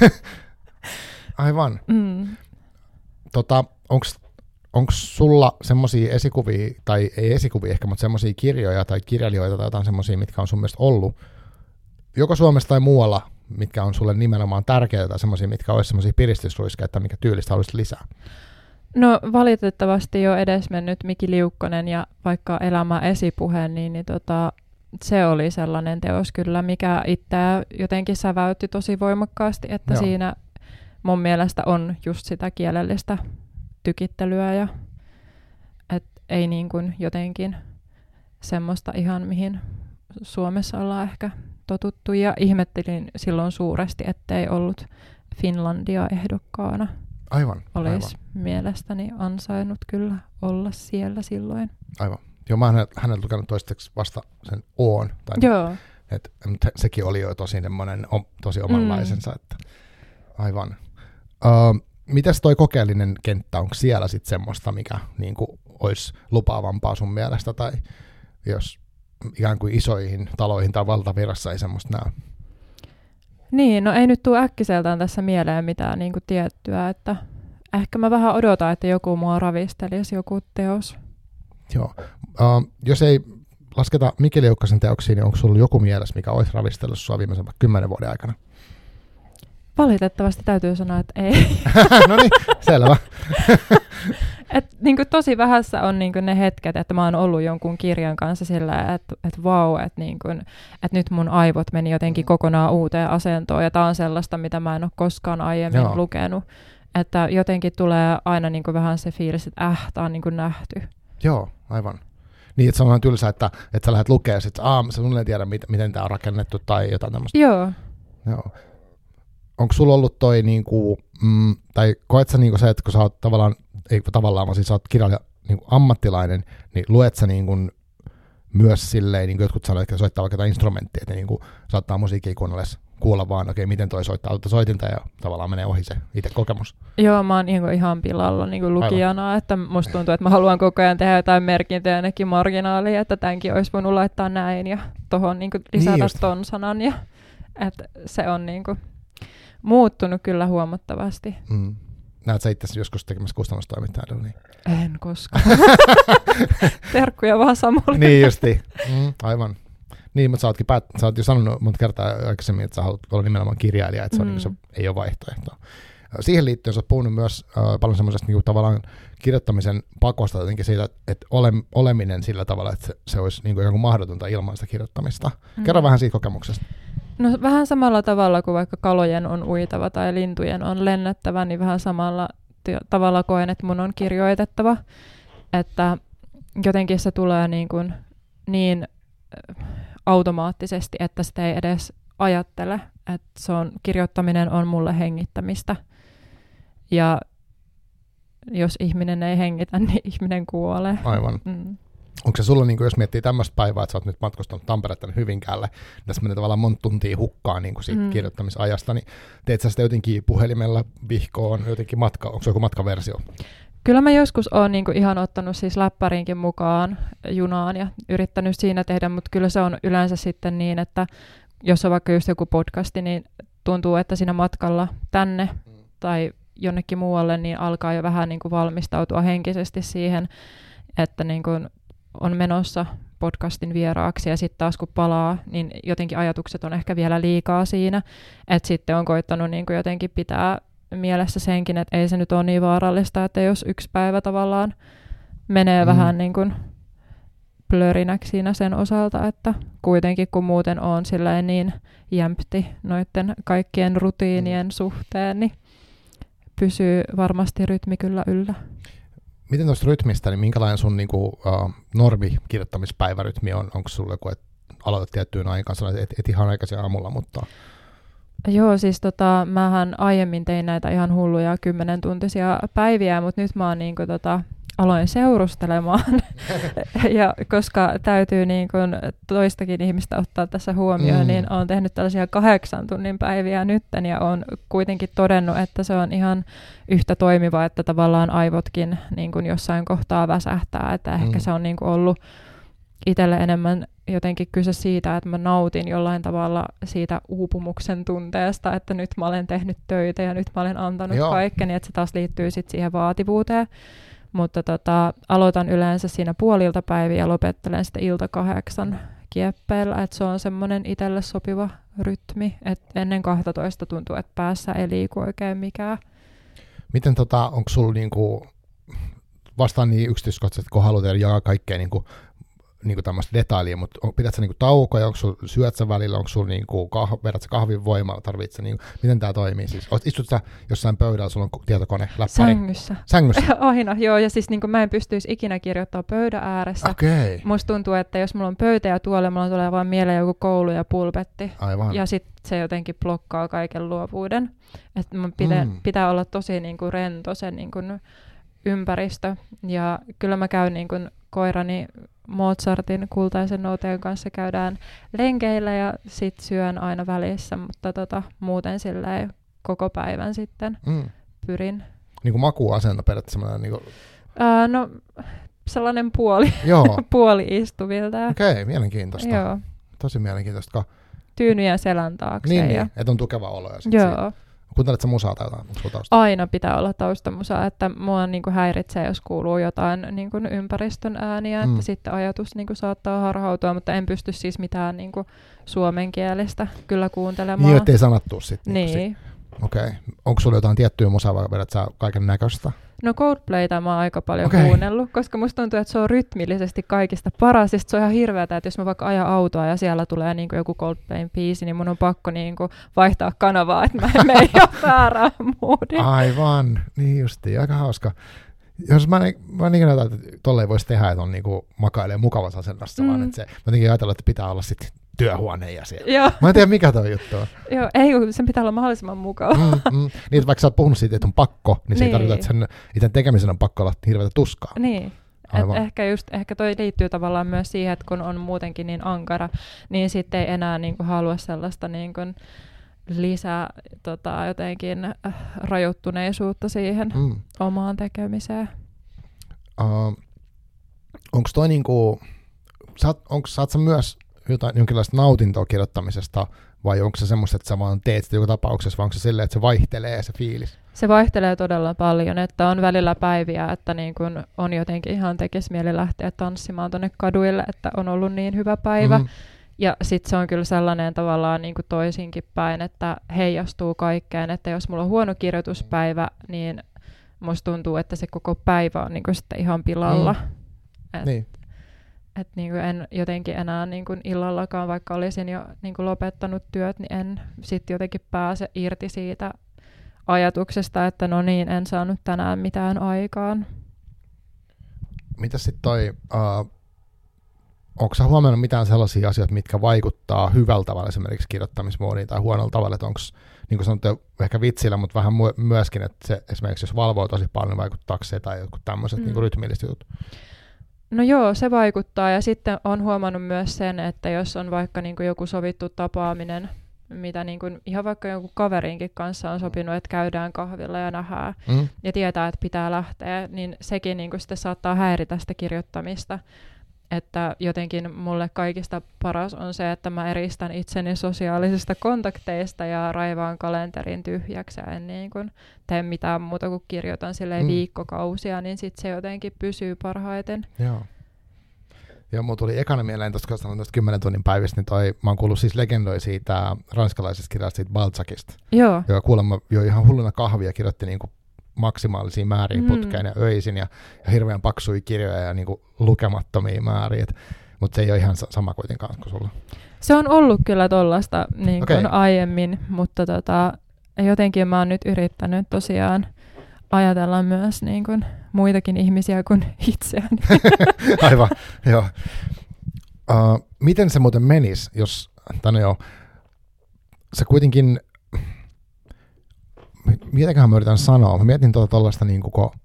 S1: Aivan.
S2: Mm.
S1: Tota, onko sulla semmoisia esikuvia, tai ei esikuvia ehkä, mutta semmoisia kirjoja tai kirjailijoita tai jotain semmoisia, mitkä on sun mielestä ollut, joko Suomessa tai muualla, mitkä on sulle nimenomaan tärkeitä tai semmoisia, mitkä olisi semmoisia piristysruiskeja, että mikä tyylistä haluaisit lisää?
S2: No valitettavasti jo edesmennyt Miki Liukkonen ja vaikka Elämä esipuhe, niin, niin tota, se oli sellainen teos kyllä, mikä itseä jotenkin säväytti tosi voimakkaasti, että Joo. siinä mun mielestä on just sitä kielellistä tykittelyä ja et ei niin kuin jotenkin semmoista ihan mihin Suomessa ollaan ehkä totuttu ja ihmettelin silloin suuresti, ettei ollut Finlandia ehdokkaana.
S1: Aivan.
S2: Olisi
S1: aivan.
S2: mielestäni ansainnut kyllä olla siellä silloin.
S1: Aivan. Joo, mä oon häneltä lukenut toistaiseksi vasta sen Oon. Tai
S2: Joo.
S1: Et, sekin oli jo tosi, tosi omanlaisensa. Mm. Että, aivan. Uh, mites toi kokeellinen kenttä, onko siellä sitten semmoista, mikä niin kuin, olisi lupaavampaa sun mielestä, tai jos ikään kuin isoihin taloihin tai valtavirrassa ei semmoista näy?
S2: Niin, no ei nyt tule äkkiseltään tässä mieleen mitään niin kuin tiettyä, että ehkä mä vähän odotan, että joku mua ravistelisi, joku teos.
S1: Joo. Uh, jos ei lasketa Miki Liukkosen teoksia, niin onko sulla joku mielessä, mikä olisi ravistellut sua viimeisen kymmenen vuoden aikana?
S2: Valitettavasti täytyy sanoa, että ei.
S1: No niin, selvä.
S2: Et, niin kuin tosi vähässä on niin kuin ne hetket, että mä oon ollut jonkun kirjan kanssa sillä, että et vau, että niin kuin, et nyt mun aivot meni jotenkin kokonaan uuteen asentoon, ja tää on sellaista, mitä mä en ole koskaan aiemmin Joo. lukenut. Että jotenkin tulee aina niin kuin vähän se fiilis, että äh, tää on niin kuin nähty.
S1: Joo, aivan. Niin, että se on tylsä, että, että sä lähdet lukemaan, ja sitten aah, sä ei tiedä, mit, miten tää on rakennettu tai jotain tämmöistä.
S2: Joo.
S1: Joo. Onko sulla ollut toi, niinku, mm, tai koet sä niinku se, että kun sä oot tavallaan, ei tavallaan, vaan siis sä oot kirjailija niinku ammattilainen, niin luet sä niinku myös silleen, niin kuin jotkut sanoo, että soittaa vaikka jotain instrumenttia, että niinku saattaa musiikkia kuunnellessa kuulla vaan, okei, okay, miten toi soittaa uutta soitinta, ja tavallaan menee ohi se itse kokemus. Joo,
S2: mä oon niinku ihan pilalla niinku lukijana, Aivan. että musta tuntuu, että mä haluan koko ajan tehdä jotain merkintöjä ainakin marginaaliin, että tämänkin olisi voinut laittaa näin, ja tohon niinku lisätä niin ton sanan, ja että se on niinku muuttunut kyllä huomattavasti.
S1: Mm. Näet sä itse joskus tekemässä kustannustoimittajalla? Niin.
S2: En koskaan. Terkkuja vaan Samulle.
S1: Niin justi. Mm, aivan. Niin, mutta sä, ootkin päät- sä oot jo sanonut monta kertaa aikaisemmin, että sä haluat olla nimenomaan kirjailija, että se, mm. on, niin se ei ole vaihtoehtoa. Siihen liittyen sä oot puhunut myös äh, paljon semmoisesta niin tavallaan kirjoittamisen pakosta, jotenkin siitä, että ole, oleminen sillä tavalla, että se, se olisi niin kuin ikään kuin mahdotonta ilman sitä kirjoittamista. Mm. Kerro vähän siitä kokemuksesta.
S2: No vähän samalla tavalla kuin vaikka kalojen on uitava tai lintujen on lennettävä, niin vähän samalla t- tavalla koen, että mun on kirjoitettava. Että jotenkin se tulee niin, kuin niin automaattisesti, että sitä ei edes ajattele. Että se on, kirjoittaminen on mulle hengittämistä. Ja jos ihminen ei hengitä, niin ihminen kuolee.
S1: Aivan. Mm. Onko se sulla, niin jos miettii tämmöistä päivää, että sä oot nyt matkustanut Tamperetta Hyvinkäälle, tässä menee tavallaan monta tuntia hukkaan niin siitä mm. kirjoittamisajasta, niin teet sä sitä jotenkin puhelimella vihkoon, jotenkin matka, onko se joku matkaversio?
S2: Kyllä mä joskus oon niin kuin ihan ottanut siis läppärinkin mukaan junaan ja yrittänyt siinä tehdä, mutta kyllä se on yleensä sitten niin, että jos on vaikka just joku podcasti, niin tuntuu, että siinä matkalla tänne mm. tai jonnekin muualle, niin alkaa jo vähän niin kuin valmistautua henkisesti siihen, että niin kuin on menossa podcastin vieraaksi ja sitten taas kun palaa, niin jotenkin ajatukset on ehkä vielä liikaa siinä, että sitten on koittanut niin kuin jotenkin pitää mielessä senkin, että ei se nyt ole niin vaarallista, että jos yksi päivä tavallaan menee mm. vähän niin kuin blörinäksi siinä sen osalta, että kuitenkin kun muuten on silleen niin jämpti noiden kaikkien rutiinien mm. suhteen, niin pysyy varmasti rytmi kyllä yllä.
S1: Miten tuosta rytmistä, niin minkälainen sun niinku, uh, normikirjoittamispäivärytmi on? Onko sulla joku, että aloitat tiettyyn aikaan, sanoit, et, et ihan aikaisin aamulla, mutta...
S2: Joo, siis tota, mähän aiemmin tein näitä ihan hulluja kymmenen tuntisia päiviä, mutta nyt mä oon niinku tota, aloin seurustelemaan, ja koska täytyy niin kuin toistakin ihmistä ottaa tässä huomioon, mm. niin olen tehnyt tällaisia kahdeksan tunnin päiviä nytten, ja olen kuitenkin todennut, että se on ihan yhtä toimiva, että tavallaan aivotkin niin kuin jossain kohtaa väsähtää, että ehkä mm. se on niin kuin ollut itselle enemmän jotenkin kyse siitä, että mä nautin jollain tavalla siitä uupumuksen tunteesta, että nyt mä olen tehnyt töitä ja nyt mä olen antanut Joo. kaikkeni, että se taas liittyy sitten siihen vaativuuteen. Mutta tota, aloitan yleensä siinä puolilta päiviä ja lopettelen sitten ilta kahdeksan kieppeillä, että se on semmoinen itselle sopiva rytmi, että ennen kahtatoista tuntuu, että päässä ei liiku oikein mikään.
S1: Miten tota, onko sulla niinku, vastaan niin yksityiskohtaisesti, kun haluat jakaa kaikkea niinku, niinku tämmöistä detailia, mutta pidät sä niinku taukoja, onko sulla, syöt sä välillä, onko sulla niinku, kah, vedät sä kahvin voimaa, tarvitset niinku, miten tää toimii siis? Istut sä jossain pöydällä, sulla on tietokone, läppäri?
S2: Sängyssä.
S1: Sängyssä?
S2: Aina, joo, ja siis niinku mä en pystyisi ikinä kirjoittamaan pöydän ääressä.
S1: Okei. Okay.
S2: Musta tuntuu, että jos mulla on pöytä ja tuolle, mulla tulee vaan mieleen joku koulu ja pulpetti.
S1: Aivan.
S2: Ja sit se jotenkin blokkaa kaiken luovuuden. Että mun pitä, mm. pitää olla tosi niinku rento se niinku ympäristö. Ja kyllä mä käyn niinku koirani Mozartin Kultaisen nouteen kanssa käydään lenkeillä ja sit syön aina välissä, mutta tota, muuten silleen koko päivän sitten mm. pyrin.
S1: Niin kuin makuasento periaatteessa? Niin kuin...
S2: Ää, no sellainen puoli, puoli istuvilta.
S1: Okei, okay, mielenkiintoista.
S2: Joo.
S1: Tosi mielenkiintoista.
S2: Tyynyjä selän taakse.
S1: Niin,
S2: ja...
S1: niin, että on tukeva olo. Ja sit
S2: Joo.
S1: siinä. Kuuntelet sä musaa tai jotain?
S2: Aina pitää olla taustamusaa, että mua niinku häiritsee, jos kuuluu jotain niinku ympäristön ääniä, mm. että sitten ajatus niinku saattaa harhautua, mutta en pysty siis mitään niinku suomenkielistä kyllä kuuntelemaan.
S1: Niin, ettei sanattua sitten.
S2: Niin.
S1: Niin okei. Okay. Onko sulla jotain tiettyä musaa vai vedät sä kaiken näköistä?
S2: No Coldplayta mä oon aika paljon
S1: okay.
S2: kuunnellut, koska musta tuntuu, että se on rytmillisesti kaikista paras. Ja se on ihan hirveätä, että jos mä vaikka ajan autoa ja siellä tulee niinku joku Coldplayn biisi, niin mun on pakko niinku vaihtaa kanavaa, että mä en mene jo väärään moodiin.
S1: Aivan, niin justiin, aika hauska. Jos mä, mä en ikinä jotain, että tolleen voisi tehdä, että on niinku makailee mukavassa asennossa, mm. vaan että se, mä jotenkin ajatellut, että pitää olla sitten työhuone ja siellä.
S2: Joo.
S1: Mä en tiedä, mikä toi juttu on.
S2: Joo, ei, sen pitää olla mahdollisimman mukava.
S1: Mm, mm. Niin, että vaikka sä oot puhunut siitä, että on pakko, niin se niin. ei tarvita, että sen itse tekemisen on pakko olla hirveätä tuskaa.
S2: Niin. Et ehkä, just, ehkä toi liittyy tavallaan myös siihen, että kun on muutenkin niin ankara, niin sitten ei enää niin kuin halua sellaista niin kuin lisää tota, jotenkin äh, rajoittuneisuutta siihen mm. omaan tekemiseen.
S1: Uh, onko toi niinku, saat, onko, saat sä myös jotain, jonkinlaista nautintoa kirjoittamisesta, vai onko se semmoista, että sä vaan teet sitä joka tapauksessa, vai onko se silleen, että se vaihtelee se fiilis?
S2: Se vaihtelee todella paljon, että on välillä päiviä, että niin kun on jotenkin ihan tekis mieli lähteä tanssimaan tuonne kaduille, että on ollut niin hyvä päivä. Mm-hmm. Ja sitten se on kyllä sellainen tavallaan niin kuin toisinkin päin, että heijastuu kaikkeen, että jos mulla on huono kirjoituspäivä, niin musta tuntuu, että se koko päivä on niin kuin sitten ihan pilalla. Mm. Et,
S1: niin.
S2: et niin kuin en jotenkin enää niin kuin illallakaan, vaikka olisin jo niin kuin lopettanut työt, niin en sitten jotenkin pääse irti siitä ajatuksesta, että no niin, en saanut tänään mitään aikaan.
S1: Mitäs sitten toi, uh, onko sä huomannut mitään sellaisia asioita, mitkä vaikuttaa hyvällä tavalla esimerkiksi kirjoittamismoodiin tai huonolla tavalla, että onko, niin kuin sanottu, ehkä vitsillä, mutta vähän myöskin, että se esimerkiksi jos valvoo tosi paljon, vaikuttaako se tai jotkut tämmöiset mm. niin kuin rytmilliset jutut? No
S2: joo, se vaikuttaa ja sitten on huomannut myös sen, että jos on vaikka niin kuin joku sovittu tapaaminen, mitä niin kuin ihan vaikka jonkun kaverinkin kanssa on sopinut, että käydään kahvilla ja nähdään mm. ja tietää, että pitää lähteä, niin sekin niin kuin sitten saattaa häiritä sitä kirjoittamista. Että jotenkin mulle kaikista paras on se, että mä eristän itseni sosiaalisista kontakteista ja raivaan kalenterin tyhjäksi ja en niin kuin tee mitään muuta kuin kirjoitan silleen mm. viikkokausia, niin sit se jotenkin pysyy parhaiten. Joo.
S1: Joo, mulla tuli ekana mieleen tuosta, kun sanoin tuosta kymmenen tunnin päivistä, niin toi, mä oon kuullut siis legendoi siitä ranskalaisesta kirjasta siitä Balzacista,
S2: Joo.
S1: joka kuulemma jo ihan hulluna kahvia kirjoitti niinku maksimaalisiin määriin putkeen mm. ja öisin ja, ja hirveän paksuja kirjoja ja niinku lukemattomia määriä, mutta se ei ole ihan sama kuitenkaan kuin sulla.
S2: Se on ollut kyllä tollaista niin kuin okay. aiemmin, mutta tota, jotenkin mä oon nyt yrittänyt tosiaan ajatella myös niin kuin muitakin ihmisiä kuin itseäni.
S1: Aivan, joo. Uh, miten se muuten menisi, jos, tänne jo, se kuitenkin, mitenköhän mä yritän sanoa, mä mietin tuota tollaista, niin kuin, kun,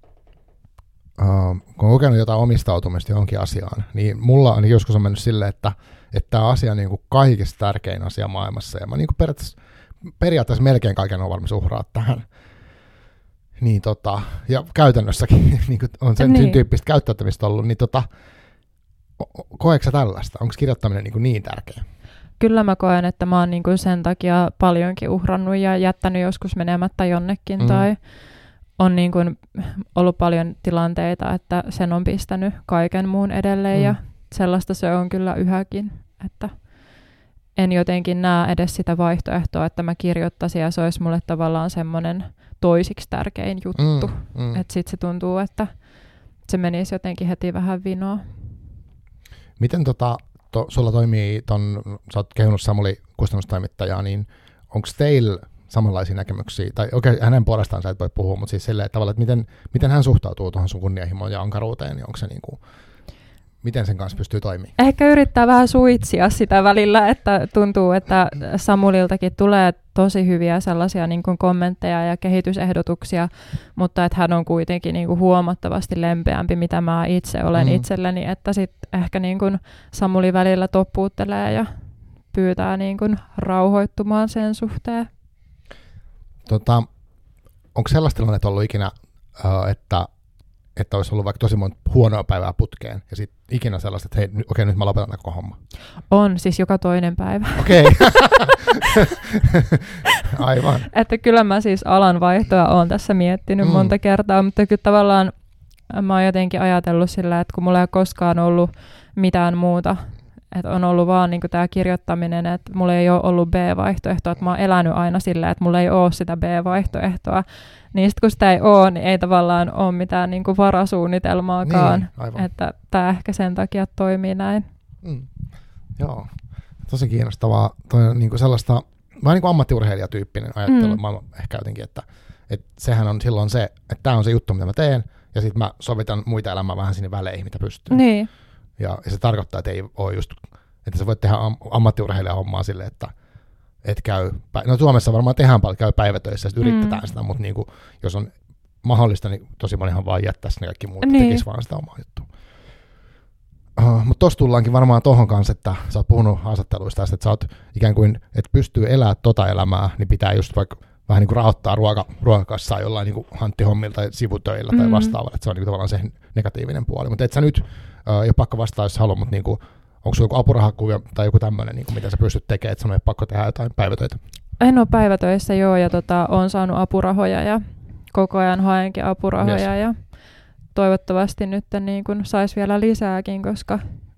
S1: uh, kun on kokenut jotain omistautumista johonkin asiaan, niin mulla on joskus on mennyt silleen, että että tämä asia on niin kuin kaikista tärkein asia maailmassa, ja mä niin kuin periaatteessa, periaatteessa melkein kaiken on valmis uhraa tähän. Niin tota, ja käytännössäkin niin kuin on sen niin. tyyppistä käyttäytymistä ollut, niin tota, koetko sä tällaista? Onko kirjoittaminen niin, kuin niin tärkeä?
S2: Kyllä mä koen, että mä oon niin kuin sen takia paljonkin uhrannut ja jättänyt joskus menemättä jonnekin, mm. tai on niin kuin ollut paljon tilanteita, että sen on pistänyt kaiken muun edelleen, mm. ja sellaista se on kyllä yhäkin, että en jotenkin näe edes sitä vaihtoehtoa, että mä kirjoittaisin ja se olisi mulle tavallaan semmoinen toisiksi tärkein juttu. Mm, mm. Että sit se tuntuu, että se menisi jotenkin heti vähän vinoa.
S1: Miten tota, to, sulla toimii ton, sä oot kehunut Samuli kustannustoimittajaa, niin onko teillä samanlaisia näkemyksiä? Tai okei, okay, hänen puolestaan sä et voi puhua, mutta siis silleen, että tavallaan, että miten, miten hän suhtautuu tuohon sun kunnianhimoon ja ankaruuteen, niin onko se niinku... Miten sen kanssa pystyy toimimaan?
S2: Ehkä yrittää vähän suitsia sitä välillä, että tuntuu, että Samuliltakin tulee tosi hyviä sellaisia niin kuin kommentteja ja kehitysehdotuksia, mutta että hän on kuitenkin niin kuin huomattavasti lempeämpi, mitä mä itse olen mm. itselleni, että sitten ehkä niin kuin Samuli välillä toppuuttelee ja pyytää niin kuin rauhoittumaan sen suhteen.
S1: Tota, onko sellaista tilannetta ollut ikinä, että että olisi ollut vaikka tosi monta huonoa päivää putkeen, ja sitten ikinä sellaista, että hei, okei, okay, nyt mä lopetan koko homma.
S2: On, siis joka toinen päivä.
S1: Okei. Okay. Aivan.
S2: Että kyllä mä siis alanvaihtoa olen tässä miettinyt mm. monta kertaa, mutta kyllä tavallaan mä oon jotenkin ajatellut sillä, että kun mulla ei ole koskaan ollut mitään muuta, että on ollut vaan niin kuin tämä kirjoittaminen, että mulla ei ole ollut B-vaihtoehtoa, että mä oon elänyt aina sillä, että mulla ei ole sitä B-vaihtoehtoa. Niin sitten kun sitä ei ole, niin ei tavallaan ole mitään niin kuin varasuunnitelmaakaan. Niin, että tämä ehkä sen takia toimii näin.
S1: Mm. Joo, tosi kiinnostavaa. Toi on niin kuin sellaista, vähän niin kuin ammattiurheilijatyyppinen ajattelu. Mm. Mä ehkä jotenkin, että, että sehän on silloin se, että tämä on se juttu, mitä mä teen, ja sitten mä sovitan muita elämää vähän sinne väleihin, mitä pystyy.
S2: Niin.
S1: Ja, ja se tarkoittaa, että ei ole just, että sä voit tehdä am- ammattiurheilijahommaa silleen, että et käy, no Suomessa varmaan tehdään paljon, käy päivätöissä, sitten mm. yritetään sitä, mutta niinku, jos on mahdollista, niin tosi monihan vaan jättäisi ne kaikki muut, niin. tekisi vaan sitä omaa juttua. Uh, mutta tuossa tullaankin varmaan tohon kanssa, että sä oot puhunut haastatteluista tästä, että sä oot ikään kuin, että pystyy elämään tota elämää, niin pitää just vaikka vähän niin kuin rahoittaa ruoka, ruokakassaa jollain niin kuin hanttihommilla tai sivutöillä mm. tai vastaavalla, että se on niin kuin tavallaan se negatiivinen puoli. Mutta et sä nyt, uh, ei ole pakko vastaa, jos haluat, mutta niin kuin, onko sulla joku apurahakuvia tai joku tämmöinen, niin mitä sä pystyt tekemään, että sun ei pakko tehdä jotain päivätöitä?
S2: En ole päivätöissä, joo, ja tota, olen saanut apurahoja ja koko ajan haenkin apurahoja yes. ja toivottavasti nyt niin kun sais vielä lisääkin, koska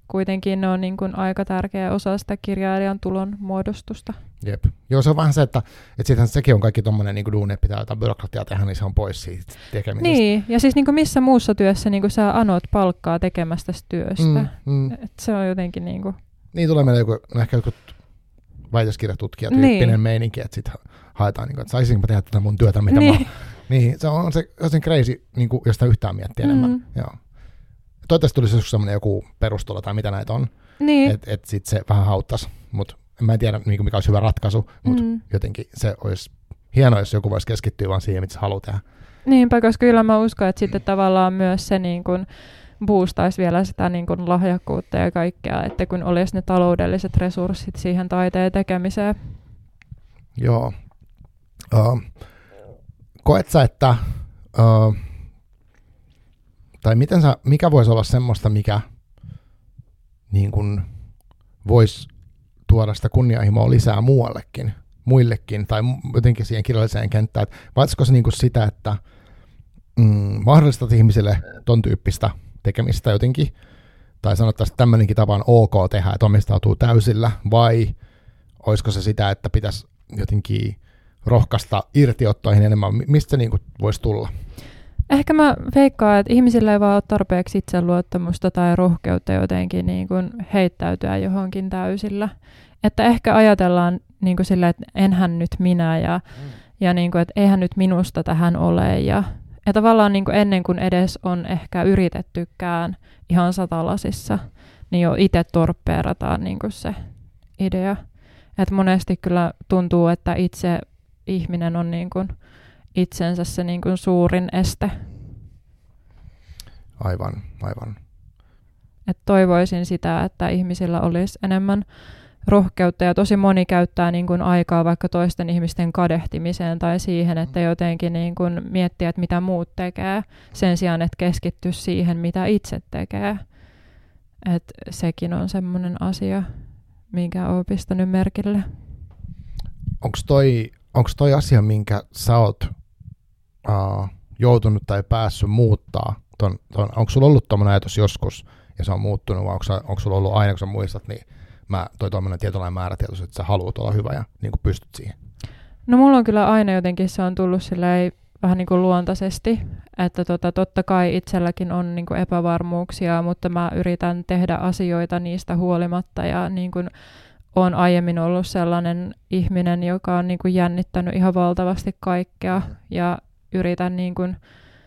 S2: kuitenkin ne on niin kuin aika tärkeä osa sitä kirjailijan tulon muodostusta.
S1: Jep. Joo, se on vähän se, että, että sittenhän sekin on kaikki tommoinen niin duuni, että pitää jotain byrokratiaa tehdä, niin se on pois siitä tekemisestä.
S2: Niin, ja siis niin kuin missä muussa työssä niin kuin sä anot palkkaa tekemästä työstä.
S1: Mm, mm.
S2: Et se on jotenkin niin kuin...
S1: Niin tulee meille joku, no ehkä joku väitöskirjatutkija-tyyppinen niin. meininki, että sitten haetaan, niin kuin, että saisinko tehdä tätä mun työtä, mitä niin. mä Niin, se on se, se crazy, niin kuin, josta yhtään miettii mm. enemmän. Joo. Toivottavasti tulisi joskus semmoinen joku perustulo tai mitä näitä on,
S2: niin.
S1: että et sitten se vähän hauttaisi. Mutta mä en tiedä, mikä olisi hyvä ratkaisu, mutta mm. jotenkin se olisi hienoa, jos joku voisi keskittyä vaan siihen, mitä se haluaa tehdä.
S2: Niinpä, koska kyllä mä uskon, että sitten tavallaan myös se niin kuin boostaisi vielä sitä niin kuin lahjakkuutta ja kaikkea, että kun olisi ne taloudelliset resurssit siihen taiteen tekemiseen.
S1: Joo. Uh, koet sä, että... Uh, tai miten sä, mikä voisi olla semmoista, mikä niin kun voisi tuoda sitä kunnianhimoa lisää muuallekin, muillekin, tai jotenkin siihen kirjalliseen kenttään. Vaatisiko se niin kuin sitä, että mm, mahdollistat ihmisille ton tyyppistä tekemistä jotenkin, tai sanottaisiin, että tämmöinenkin tapa on ok tehdä, että omistautuu täysillä, vai olisiko se sitä, että pitäisi jotenkin rohkaista irtiottoihin enemmän? Mistä se niin kuin voisi tulla?
S2: Ehkä mä veikkaan, että ihmisillä ei vaan ole tarpeeksi itseluottamusta tai rohkeutta jotenkin niin kuin heittäytyä johonkin täysillä. Että ehkä ajatellaan niin kuin sillä, että enhän nyt minä ja, mm. ja niin kuin, että eihän nyt minusta tähän ole. Ja, ja tavallaan niin kuin ennen kuin edes on ehkä yritettykään ihan satalasissa, niin jo itse torppeerataan niin kuin se idea. Että monesti kyllä tuntuu, että itse ihminen on niin kuin itsensä se niin kuin suurin este.
S1: Aivan, aivan.
S2: Et toivoisin sitä, että ihmisillä olisi enemmän rohkeutta, ja tosi moni käyttää niin kuin aikaa vaikka toisten ihmisten kadehtimiseen tai siihen, että jotenkin niin kuin miettiä, että mitä muut tekee, sen sijaan, että keskittyy siihen, mitä itse tekee. Et sekin on semmoinen asia, minkä olen pistänyt merkille. Onko
S1: toi, onko toi asia, minkä sä oot uh, joutunut tai päässyt muuttaa? Ton, ton, onko sulla ollut tuommoinen ajatus joskus, ja se on muuttunut, vai onko, onko sulla ollut aina, kun sä muistat, niin mä toi tuommoinen tietynlainen määrätietoisuus, että sä haluat olla hyvä ja niin kuin pystyt siihen?
S2: No mulla on kyllä aina jotenkin, se on tullut silleen vähän niin kuin luontaisesti, että tota, totta kai itselläkin on niin kuin epävarmuuksia, mutta mä yritän tehdä asioita niistä huolimatta, ja niin kuin olen aiemmin ollut sellainen ihminen, joka on niin kuin jännittänyt ihan valtavasti kaikkea, ja yritän niin kuin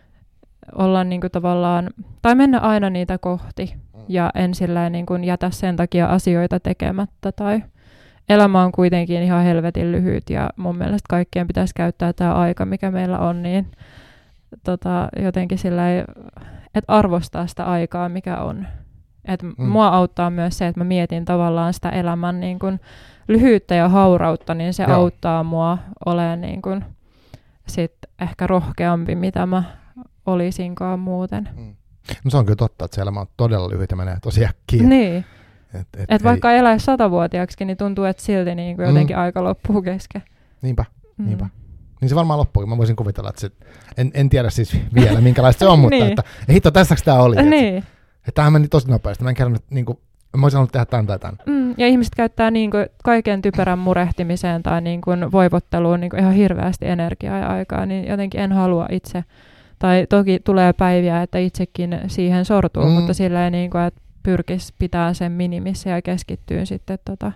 S2: olla niin kuin tavallaan, tai mennä aina niitä kohti, ja en silleen niin kuin jätä sen takia asioita tekemättä, tai elämä on kuitenkin ihan helvetin lyhyt, ja mun mielestä kaikkien pitäisi käyttää tämä aika, mikä meillä on, niin tota, jotenkin silleen, että arvostaa sitä aikaa, mikä on. Et mm. mua auttaa myös se, että mä mietin tavallaan sitä elämän niin kuin lyhyyttä ja haurautta, niin se Joo. auttaa mua olemaan niin kuin sit ehkä rohkeampi, mitä mä olisinkaan muuten. Mm.
S1: No se on kyllä totta, että se elämä on todella lyhyt ja menee tosi äkkiä.
S2: Niin. Et, et, et vaikka eläisi satavuotiaaksikin, niin tuntuu, että silti niin kuin jotenkin mm. aika loppuu kesken.
S1: Niinpä, mm. niinpä. Niin se varmaan loppuu. Mä voisin kuvitella, että se, en, en tiedä siis vielä, minkälaista se on, mutta niin. että hitto, tässäks tää oli.
S2: Niin.
S1: Että, että tämähän meni tosi nopeasti. Mä en kerran, niin kuin, mä olisin halunnut tehdä tämän tai tämän.
S2: Mm. Ja ihmiset käyttää niin kuin kaiken typerän murehtimiseen tai niin kuin voivotteluun niin kuin ihan hirveästi energiaa ja aikaa, niin jotenkin en halua itse. Tai toki tulee päiviä, että itsekin siihen sortuu, mm. mutta silleen niin kuin, että pyrkisi pitää sen minimissä ja keskittyy sitten tota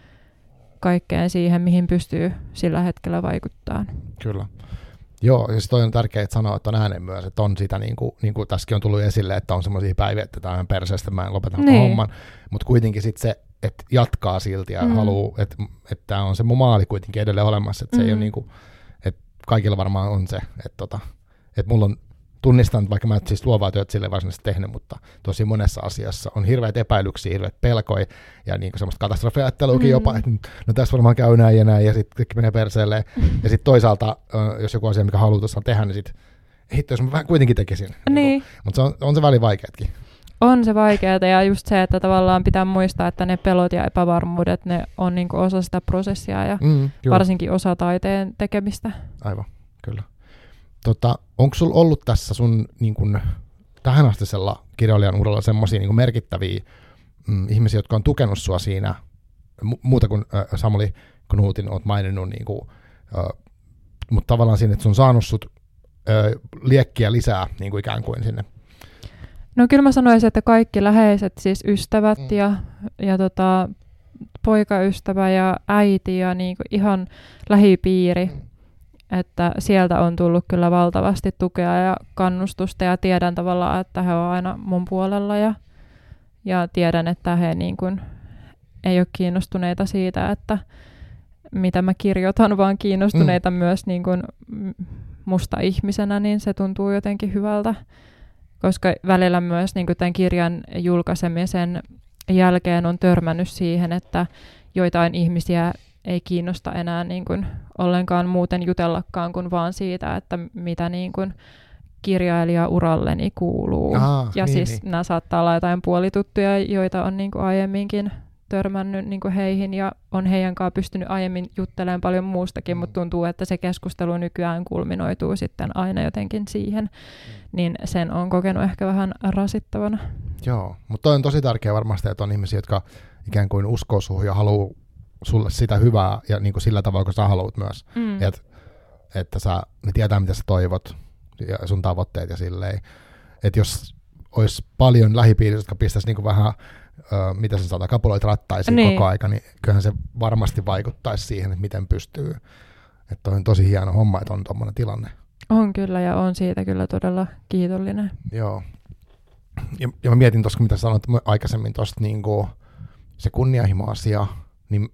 S2: kaikkeen siihen, mihin pystyy sillä hetkellä vaikuttaa.
S1: Kyllä. Joo, ja toi on tärkeää sanoa, että on äänen myös, että on sitä, niin kuin, niin kuin tässäkin on tullut esille, että on semmoisia päiviä, että tämä on ihan perseestä, mä en lopeta niin. homman, mutta kuitenkin sitten se, että jatkaa silti ja mm. haluaa, että, että tämä on se mun maali kuitenkin edelleen olemassa, että se mm. ei ole niin kuin, että kaikilla varmaan on se, että, tota, että mulla on tunnistan, vaikka mä et siis luovaa työtä silleen varsinaisesti tehnyt, mutta tosi monessa asiassa on hirveät epäilyksiä, hirveät pelkoja ja niin semmoista katastrofiajatteluakin mm. jopa, että no tässä varmaan käy näin ja näin ja sitten kaikki menee perseelle. Ja sitten toisaalta, jos joku asia, mikä halutaan tehdä, niin sitten hitto, jos mä vähän kuitenkin tekisin.
S2: Niin.
S1: Niin mutta se on, on se väli vaikeatkin.
S2: On se vaikeaa ja just se, että tavallaan pitää muistaa, että ne pelot ja epävarmuudet, ne on niinku osa sitä prosessia ja mm, varsinkin osa taiteen tekemistä.
S1: Aivan, kyllä. Tota, onko sulla ollut tässä sun niin kun, tähänastisella kirjailijan uralla semmoisia niin merkittäviä mm, ihmisiä, jotka on tukenut sua siinä, mu- muuta kuin äh, Samuli Knuutin oot maininnut, niin kuin, äh, mutta tavallaan siinä, että se on saanut sut äh, liekkiä lisää niin kuin ikään kuin sinne.
S2: No kyllä mä sanoisin, että kaikki läheiset, siis ystävät mm. ja, ja tota, poikaystävä ja äiti ja niin kuin ihan lähipiiri, mm. että sieltä on tullut kyllä valtavasti tukea ja kannustusta ja tiedän tavallaan, että he ovat aina mun puolella ja, ja tiedän, että he niin kuin ei ole kiinnostuneita siitä, että mitä mä kirjoitan, vaan kiinnostuneita mm. myös niin kuin musta ihmisenä, niin se tuntuu jotenkin hyvältä. Koska välillä myös niin kuin tämän kirjan julkaisemisen jälkeen on törmännyt siihen, että joitain ihmisiä ei kiinnosta enää niin kuin ollenkaan muuten jutellakaan kuin vaan siitä, että mitä niin kuin kirjailijauralleni kuuluu.
S1: Aa,
S2: ja
S1: niin,
S2: siis
S1: niin.
S2: nämä saattaa olla jotain puolituttuja, joita on niin kuin aiemminkin törmännyt niin kuin heihin ja on heidän kanssaan pystynyt aiemmin juttelemaan paljon muustakin, mm. mutta tuntuu, että se keskustelu nykyään kulminoituu sitten aina jotenkin siihen, mm. niin sen on kokenut ehkä vähän rasittavana.
S1: Joo, mutta toi on tosi tärkeää varmasti, että on ihmisiä, jotka ikään kuin uskoo suhun ja haluaa sulle sitä hyvää ja niin kuin sillä tavalla, kun sä haluat myös. Mm. Et, että sä, ne tietää, mitä sä toivot ja sun tavoitteet ja silleen. Että jos olisi paljon lähipiiriä, jotka pistäisi niin kuin vähän Öö, mitä sen sanotaan, kapuloit rattaisiin niin. koko aika, niin kyllähän se varmasti vaikuttaisi siihen, että miten pystyy. Että on tosi hieno homma, että on tuommoinen tilanne.
S2: On kyllä, ja on siitä kyllä todella kiitollinen.
S1: Joo. Ja, ja mä mietin tuossa, mitä sanoit aikaisemmin tuosta niinku, se kunnianhimo-asia, niin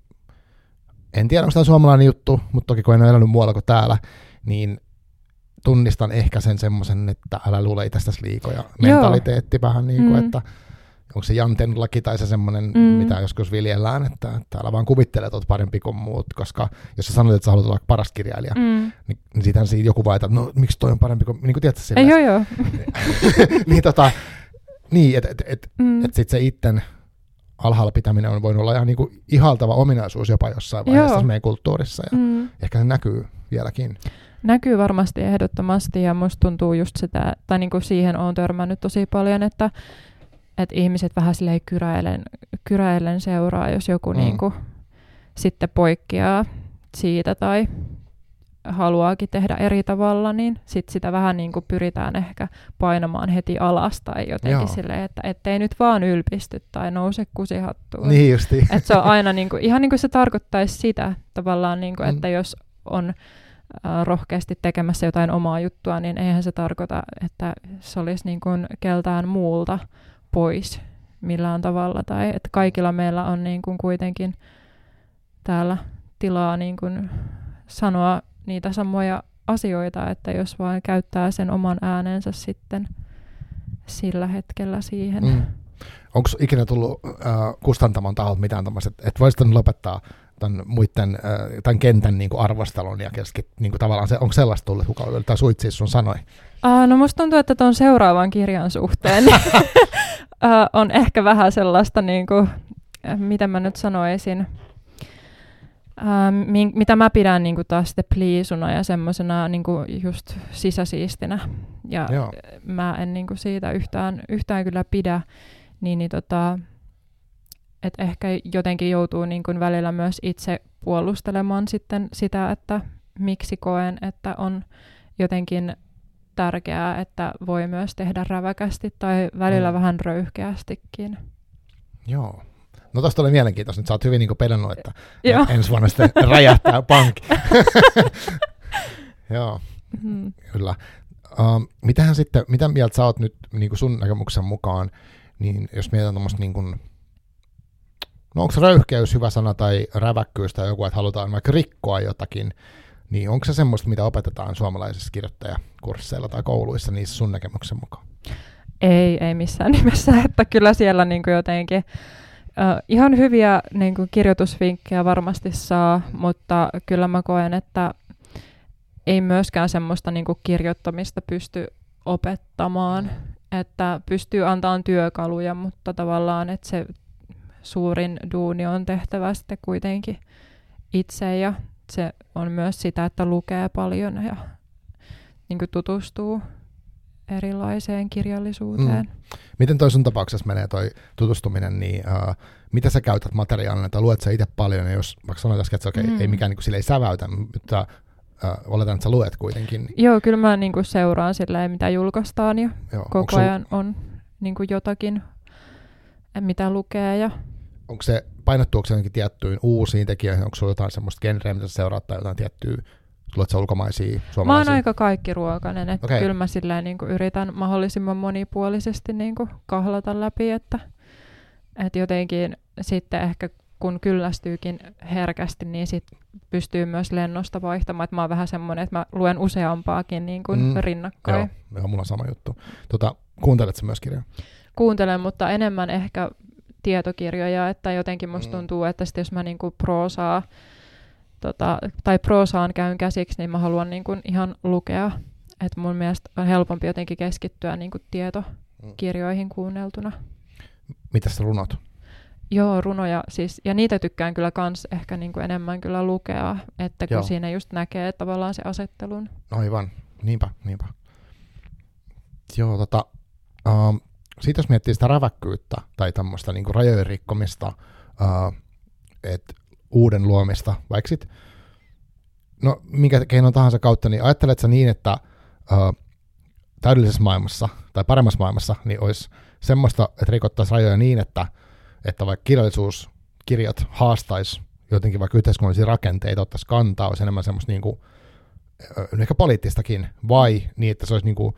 S1: en tiedä, onko tämä suomalainen juttu, mutta toki kun en ole elänyt muualla kuin täällä, niin tunnistan ehkä sen semmoisen, että älä luule itsestäsi liikoja. Mentaliteetti vähän niin kuin, mm. että onko se Janten laki tai se semmoinen, mm. mitä joskus viljellään, että täällä vaan kuvittelet, että olet parempi kuin muut, koska jos sä sanoit, että sä haluat olla paras kirjailija, mm. niin, niin siitähän siinä joku vai, että no miksi toi on parempi kuin, niin kuin tiedätkö sillä?
S2: Ei, joo, joo.
S1: niin, tota, niin että et, et, mm. et sitten se itten alhaalla pitäminen on voinut olla ihan niin kuin ihaltava ominaisuus jopa jossain vaiheessa joo. meidän kulttuurissa, ja mm. ehkä se näkyy vieläkin. Näkyy
S2: varmasti ehdottomasti, ja musta tuntuu just sitä, tai niin kuin siihen on törmännyt tosi paljon, että että ihmiset vähän silleen kyräilen, kyräilen seuraa, jos joku mm. niinku sitten poikkeaa siitä tai haluaakin tehdä eri tavalla, niin sit sitä vähän niinku pyritään ehkä painamaan heti alas tai jotenkin silleen, että ettei nyt vaan ylpisty tai nouse kusihattuun.
S1: Niin justiin.
S2: Että se on aina niinku, ihan niin kuin se tarkoittaisi sitä tavallaan, niinku, että mm. jos on äh, rohkeasti tekemässä jotain omaa juttua, niin eihän se tarkoita, että se olisi niinku keltään muulta pois millään tavalla, tai että kaikilla meillä on niin kuin kuitenkin täällä tilaa niin kuin sanoa niitä samoja asioita, että jos vaan käyttää sen oman äänensä sitten sillä hetkellä siihen. Mm.
S1: Onko ikinä tullut äh, kustantamon taholta mitään tämmöiset, että voisit lopettaa tämän, muiden, äh, tämän kentän niin kuin arvostelun ja keskit, niin kuin tavallaan se, onko sellaista tullut, kuka yltää suitsia sun sanoi?
S2: Uh, no musta tuntuu, että tuon seuraavan kirjan suhteen uh, on ehkä vähän sellaista, niin kuin, miten mä nyt sanoisin, uh, mi- mitä mä pidän niin kuin taas sitten pliisuna ja semmoisena niin kuin just sisäsiistinä. Ja Joo. mä en niin kuin siitä yhtään, yhtään kyllä pidä, niin, niin tota, että ehkä jotenkin joutuu niin kuin välillä myös itse puolustelemaan sitten sitä, että miksi koen, että on jotenkin tärkeää, että voi myös tehdä räväkästi tai välillä mm. vähän röyhkeästikin.
S1: Joo. No tosta oli mielenkiintoista, että sä oot hyvin niin pedannut, että ensi vuonna sitten räjähtää pankki. Joo, mm-hmm. kyllä. Uh, mitähän sitten, mitä mieltä sä oot nyt niin sun näkemyksen mukaan, niin jos mietitään tuommoista niin kuin, no onko röyhkeys hyvä sana tai räväkkyys tai joku, että halutaan vaikka rikkoa jotakin, niin onko se semmoista, mitä opetetaan suomalaisissa kirjoittajakursseilla tai kouluissa niissä sun näkemyksen mukaan?
S2: Ei, ei missään nimessä, että kyllä siellä niin kuin jotenkin uh, ihan hyviä niin kuin kirjoitusvinkkejä varmasti saa, mutta kyllä mä koen, että ei myöskään semmoista niin kuin kirjoittamista pysty opettamaan, että pystyy antamaan työkaluja, mutta tavallaan, että se suurin duuni on tehtävä sitten kuitenkin itse ja se on myös sitä, että lukee paljon ja niin kuin tutustuu erilaiseen kirjallisuuteen. Mm.
S1: Miten toi sun tapauksessa menee toi tutustuminen, niin uh, mitä sä käytät materiaalina, tai luet sä itse paljon, ja jos vaikka sanotaan, että okay, mm. ei mikään niin sille ei säväytä, mutta uh, oletan, että sä luet kuitenkin.
S2: Joo, kyllä mä niin kuin seuraan silleen, mitä julkaistaan, ja Joo, koko ajan sul... on niin kuin jotakin, mitä lukee. Ja...
S1: Onko se, painottuuko se jotenkin tiettyyn uusiin tekijöihin, onko sulla jotain semmoista genreä, mitä sä seuraat, tai jotain tiettyä, luet sä ulkomaisia, suomalaisia?
S2: Mä oon aika kaikkiruokainen, että
S1: okay.
S2: kyllä mä silleen niin kuin yritän mahdollisimman monipuolisesti niin kuin kahlata läpi, että, että jotenkin sitten ehkä kun kyllästyykin herkästi, niin sit pystyy myös lennosta vaihtamaan, että mä oon vähän semmoinen, että mä luen useampaakin niin kuin mm. rinnakkain.
S1: Joo, joo, mulla on sama juttu. Tota, kuunteletko myös kirjoja?
S2: Kuuntelen, mutta enemmän ehkä tietokirjoja, että jotenkin musta tuntuu, että sit jos mä niin kuin proosaa Tota, tai proosaan käyn käsiksi, niin mä haluan niin kuin ihan lukea. Että mun mielestä on helpompi jotenkin keskittyä niin kuin tietokirjoihin kuunneltuna.
S1: Mitäs runot?
S2: Joo, runoja siis. Ja niitä tykkään kyllä kans ehkä niin kuin enemmän kyllä lukea. Että kun Joo. siinä just näkee tavallaan se asettelun.
S1: Aivan. Niinpä, niinpä. Joo, tota... Um, siitä jos miettii sitä räväkkyyttä tai tämmöistä niin kuin rajojen rikkomista, uh, että uuden luomista, vaikka sit, no minkä keinon tahansa kautta, niin ajattelet sä niin, että ö, täydellisessä maailmassa tai paremmassa maailmassa niin olisi semmoista, että rikottaisiin rajoja niin, että, että vaikka kirjallisuuskirjat haastaisi jotenkin vaikka yhteiskunnallisia rakenteita, ottaisi kantaa, olisi enemmän semmoista niin kuin, ehkä poliittistakin, vai niin, että se olisi niin kuin,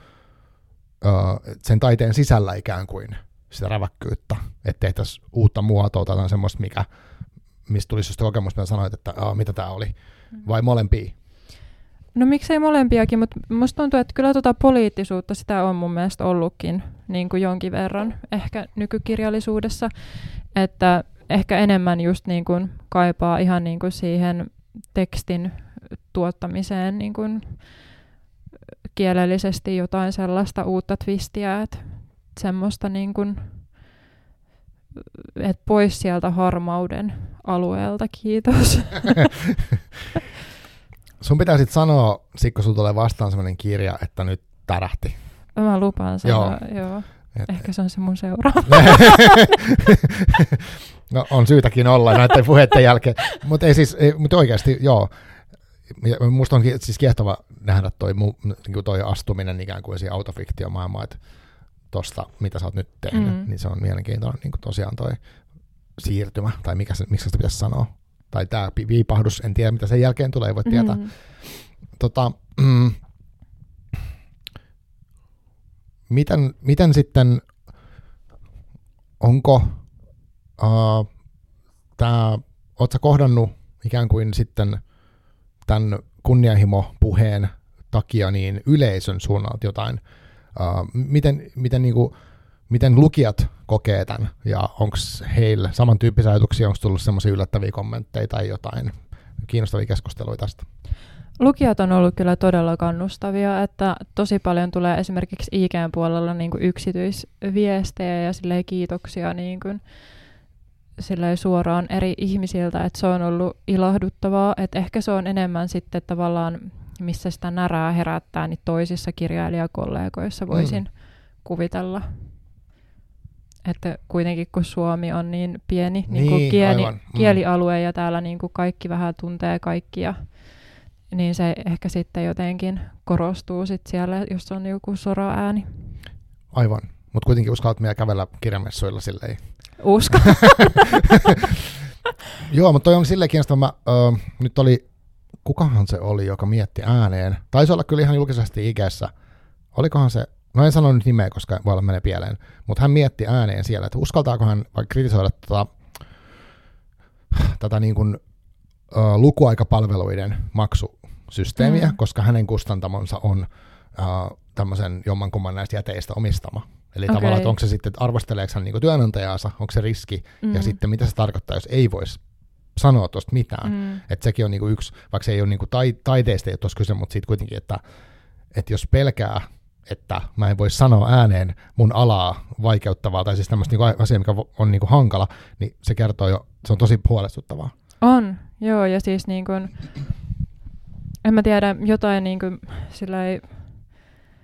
S1: ö, sen taiteen sisällä ikään kuin sitä räväkkyyttä, että tehtäisiin uutta muotoa tai semmoista, mikä mistä tulisi just kokemus, mitä sanoit, että aa, mitä tämä oli, vai molempia?
S2: No miksei molempiakin, mutta musta tuntuu, että kyllä tuota poliittisuutta sitä on mun mielestä ollutkin niin kuin jonkin verran ehkä nykykirjallisuudessa, että ehkä enemmän just niin kuin kaipaa ihan niin kuin siihen tekstin tuottamiseen niin kuin kielellisesti jotain sellaista uutta twistiä, että semmoista niin kuin et pois sieltä harmauden alueelta, kiitos.
S1: Sun pitää sitten sanoa, sit kun sulla tulee vastaan sellainen kirja, että nyt tärähti.
S2: Mä lupaan sanoa, joo. joo. Et, Ehkä se on se mun seuraava.
S1: No on syytäkin olla näiden puheiden jälkeen, mutta ei siis, mutta oikeasti joo. Musta on siis kiehtova nähdä toi, toi astuminen ikään kuin siihen autofiktiomaailmaan, että tosta, mitä sä oot nyt tehnyt, mm. niin se on mielenkiintoinen niin kuin tosiaan toi siirtymä, tai mikä se, miksi sitä pitäisi sanoa, tai tää viipahdus, en tiedä mitä sen jälkeen tulee, ei voi tietää. Mm. Tota, mm, miten, miten sitten, onko uh, tää, oot sä kohdannut ikään kuin sitten tämän kunnianhimo-puheen takia niin yleisön suunnalta jotain, Uh, miten, miten, niinku, miten lukijat kokee tämän, ja onko heillä samantyyppisiä ajatuksia, onko tullut semmoisia yllättäviä kommentteja tai jotain kiinnostavia keskusteluja tästä?
S2: Lukijat on ollut kyllä todella kannustavia, että tosi paljon tulee esimerkiksi I G:n puolella niinku yksityisviestejä ja silleen kiitoksia niinku, silleen suoraan eri ihmisiltä, että se on ollut ilahduttavaa, että ehkä se on enemmän sitten tavallaan missä sitä närää herättää, niin toisissa kirjailijakollegoissa voisin mm. kuvitella. Että kuitenkin kun Suomi on niin pieni niin, niin kuin kieli, mm. kielialue ja täällä niin kuin kaikki vähän tuntee kaikkia, niin se ehkä sitten jotenkin korostuu sit siellä, jos on joku sora-ääni.
S1: Aivan, mutta kuitenkin uskallat meidän kävellä kirjamessuilla silleen.
S2: Uskon.
S1: Joo, mutta toi on silleen kiinnostava. Mä, ö, nyt oli kukahan se oli, joka mietti ääneen? Taisi olla kyllä ihan julkisesti I G:ssä. Olikohan se, no en sano nyt nimeä, koska voi olla menee pieleen, mutta hän mietti ääneen siellä, että uskaltaako hän vaikka kritisoida tätä, tätä niin kuin, uh, lukuaikapalveluiden maksusysteemiä, mm. koska hänen kustantamonsa on uh, tämmöisen jommankumman näistä jäteistä omistama. Eli okay. tavallaan, että onko se sitten, että arvosteleeko hän niin kuin työnantajaansa, onko se riski, mm. ja sitten mitä se tarkoittaa, jos ei voisi sanoa tuosta mitään. Mm. Että sekin on niinku yksi, vaikka se ei ole niinku tai, taiteesta ei ole tuossa kyse, mutta siitä kuitenkin, että, että jos pelkää, että mä en voi sanoa ääneen mun alaa vaikeuttavaa, tai siis tämmöistä niinku asiaa, mikä on niinku hankala, niin se kertoo jo, se on tosi huolestuttavaa.
S2: On, joo, ja siis niin kuin, en mä tiedä, jotain niin kuin, sillai,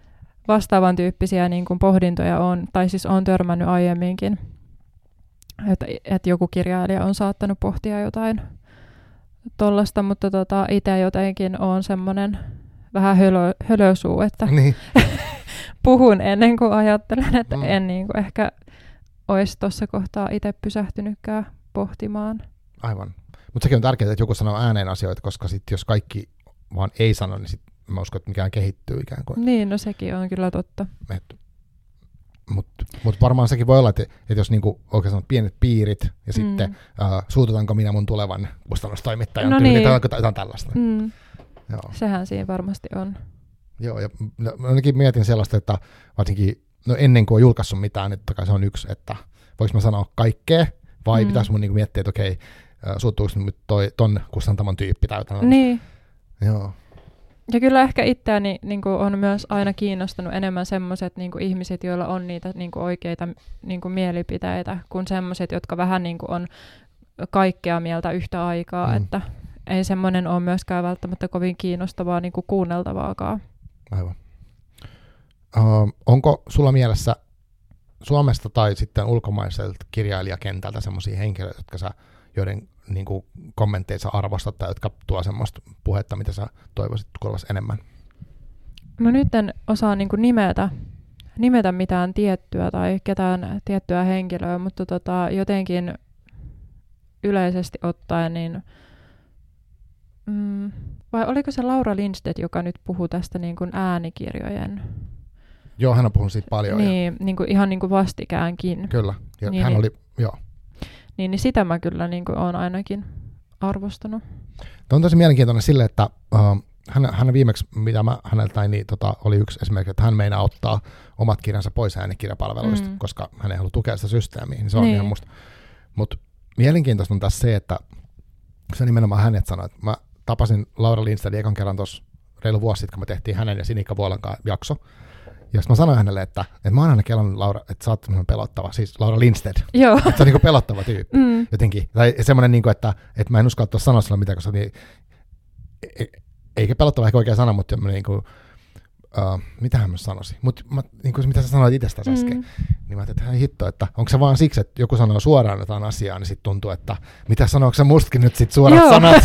S2: vastaavan tyyppisiä niin kuin pohdintoja on, tai siis on törmännyt aiemminkin, että et joku kirjailija on saattanut pohtia jotain tollasta, mutta tota, itse jotenkin on semmoinen vähän hölö, hölösuu, että
S1: niin.
S2: puhun ennen kuin ajattelen, että
S1: mm.
S2: en niin kuin ehkä olisi tuossa kohtaa itse pysähtynytkään pohtimaan.
S1: Aivan. Mutta sekin on tärkeää, että joku sanoo ääneen asioita, koska sit jos kaikki vaan ei sano, niin sit mä uskon, että mikään kehittyy ikään kuin.
S2: Niin, no sekin on kyllä totta.
S1: Mutta mut varmaan sekin voi olla, että, että jos niinku oikeastaan pienet piirit ja mm. sitten uh, suututaanko minä mun tulevan kustannustoimittajan
S2: no
S1: tyyli,
S2: niin.
S1: tai jotain tällaista.
S2: Mm.
S1: Joo.
S2: Sehän siinä varmasti on.
S1: Joo, ja no, ainakin mietin sellaista, että varsinkin no ennen kuin on julkaissut mitään, että kai se on yksi, että voiko mä sanoa kaikkea, vai mm. pitäisi mun niinku miettiä, että okei, suuttuuko nyt toi, ton kustantamon tyyppi tai jotain.
S2: Niin.
S1: Joo.
S2: Ja kyllä ehkä itseäni niin kuin on myös aina kiinnostanut enemmän semmoiset niin kuin ihmiset, joilla on niitä niin kuin oikeita niin kuin mielipiteitä, kuin semmoiset, jotka vähän niin kuin on kaikkea mieltä yhtä aikaa, mm. että ei semmoinen ole myöskään välttämättä kovin kiinnostavaa niin kuin kuunneltavaakaan.
S1: Aivan. Uh, onko sulla mielessä Suomesta tai sitten ulkomaiselta kirjailijakentältä semmoisia henkilöitä, jotka sä, joiden niin kuin kommentteja sä arvostat tai jotka tuo semmoista puhetta, mitä sä toivoisit kuulevasi enemmän?
S2: No nyt en osaa niin kuin nimetä, nimetä mitään tiettyä tai ketään tiettyä henkilöä, mutta tota, jotenkin yleisesti ottaen, niin mm, vai oliko se Laura Lindstedt, joka nyt puhuu tästä niin kuin äänikirjojen?
S1: Joo, hän on puhunut siitä paljon.
S2: Niin, niin kuin, ihan niin kuin vastikäänkin.
S1: Kyllä, ja
S2: niin,
S1: hän
S2: niin,
S1: oli, joo.
S2: Niin, niin sitä mä kyllä niin kuin olen ainakin arvostanut.
S1: Tämä on tosi mielenkiintoinen sille, että uh, hän, hän viimeksi, mitä mä häneltä niin tota, oli yksi esimerkiksi, että hän meinaa ottaa omat kirjansa pois äänikirjapalveluista, mm. koska hän ei halua tukea sitä systeemiä, niin se on niin. ihan musta. Mutta mielenkiintoista on tässä se, että se nimenomaan hänet sanoi, että mä tapasin Laura Lindstedtin ekan kerran tuossa reilu vuosi sitten, kun me tehtiin hänen ja Sinikka Vuolan kanssa jakso. Ja mä sanoin hänelle, että, että mä oon aina kelannut, Laura, että sä oot semmoinen pelottava, siis Laura Lindstedt,
S2: Joo.
S1: että se on niin pelottava tyyppi
S2: mm.
S1: jotenkin. Tai semmoinen, niin kuin, että, että mä en uskalla tuossa sanoa sillä mitään, koska niin, eikä pelottava ehkä oikea sana, mutta niin kuin, uh, mitähän mä sanoisin. Mutta niin kuin, mitä sä sanoit itsestäsi äsken, mm. niin mä ajattelin, että hitto, että onko se vaan siksi, että joku sanoo suoraan jotain asiaa, niin sitten tuntuu, että mitä sanooko sä mustakin nyt sit suorat Joo. sanat?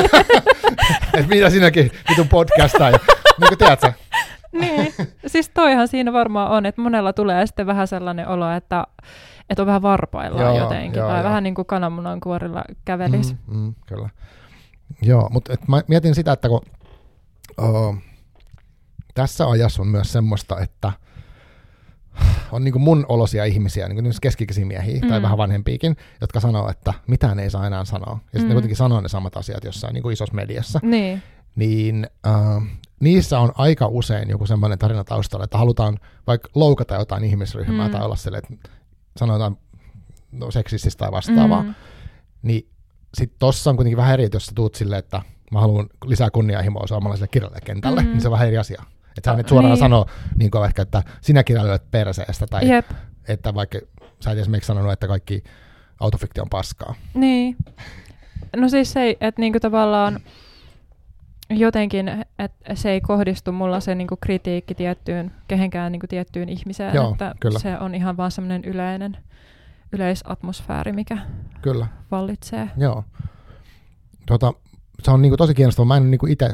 S1: Että mitä sinäkin vitun podcastaa. Ja, niin kuin tiedät sä?
S2: Niin, siis toihan siinä varmaan on, että monella tulee sitten vähän sellainen olo, että, että on vähän varpaillaan joo, jotenkin, joo, tai joo. vähän niin kuin kananmunan kuorilla kävelisi.
S1: Mm, mm, kyllä. Joo, mutta mä mietin sitä, että kun uh, tässä ajassa on myös semmoista, että on niin kuin mun olosia ihmisiä, niin kuin keski-ikäisiä miehiä mm. tai vähän vanhempiakin, jotka sanoo, että mitään ei saa enää sanoa. Ja sitten mm. ne kuitenkin sanoo ne samat asiat jossain niin kuin isossa mediassa.
S2: Niin.
S1: Niin uh, niissä on aika usein joku semmoinen tarina taustalla, että halutaan vaikka loukata jotain ihmisryhmää mm. tai olla silleen, että sanotaan no, seksististä tai vastaavaa. Mm. Niin sitten tossa on kuitenkin vähän eri, että jos sä tuut silleen, että mä haluan lisää kunnianhimoa suomalaiselle kirjailijakentälle, mm. niin se on vähän eri asia. Että sä nyt suoraan niin. sanoo, niin kuin ehkä, että sinä kirjailet perseestä, tai Jep. että vaikka sä et esimerkiksi sanonut, että kaikki autofiktio on paskaa.
S2: Niin. No siis se, että niinku tavallaan jotenkin, että se ei kohdistu mulla se niinku kritiikki tiettyyn, kehenkään niinku tiettyyn ihmiseen,
S1: Joo,
S2: että
S1: kyllä.
S2: se on ihan vaan semmoinen yleinen yleisatmosfääri, mikä
S1: kyllä.
S2: vallitsee.
S1: Joo. Tota, se on niinku tosi kiinnostavaa. Mä en niinku itse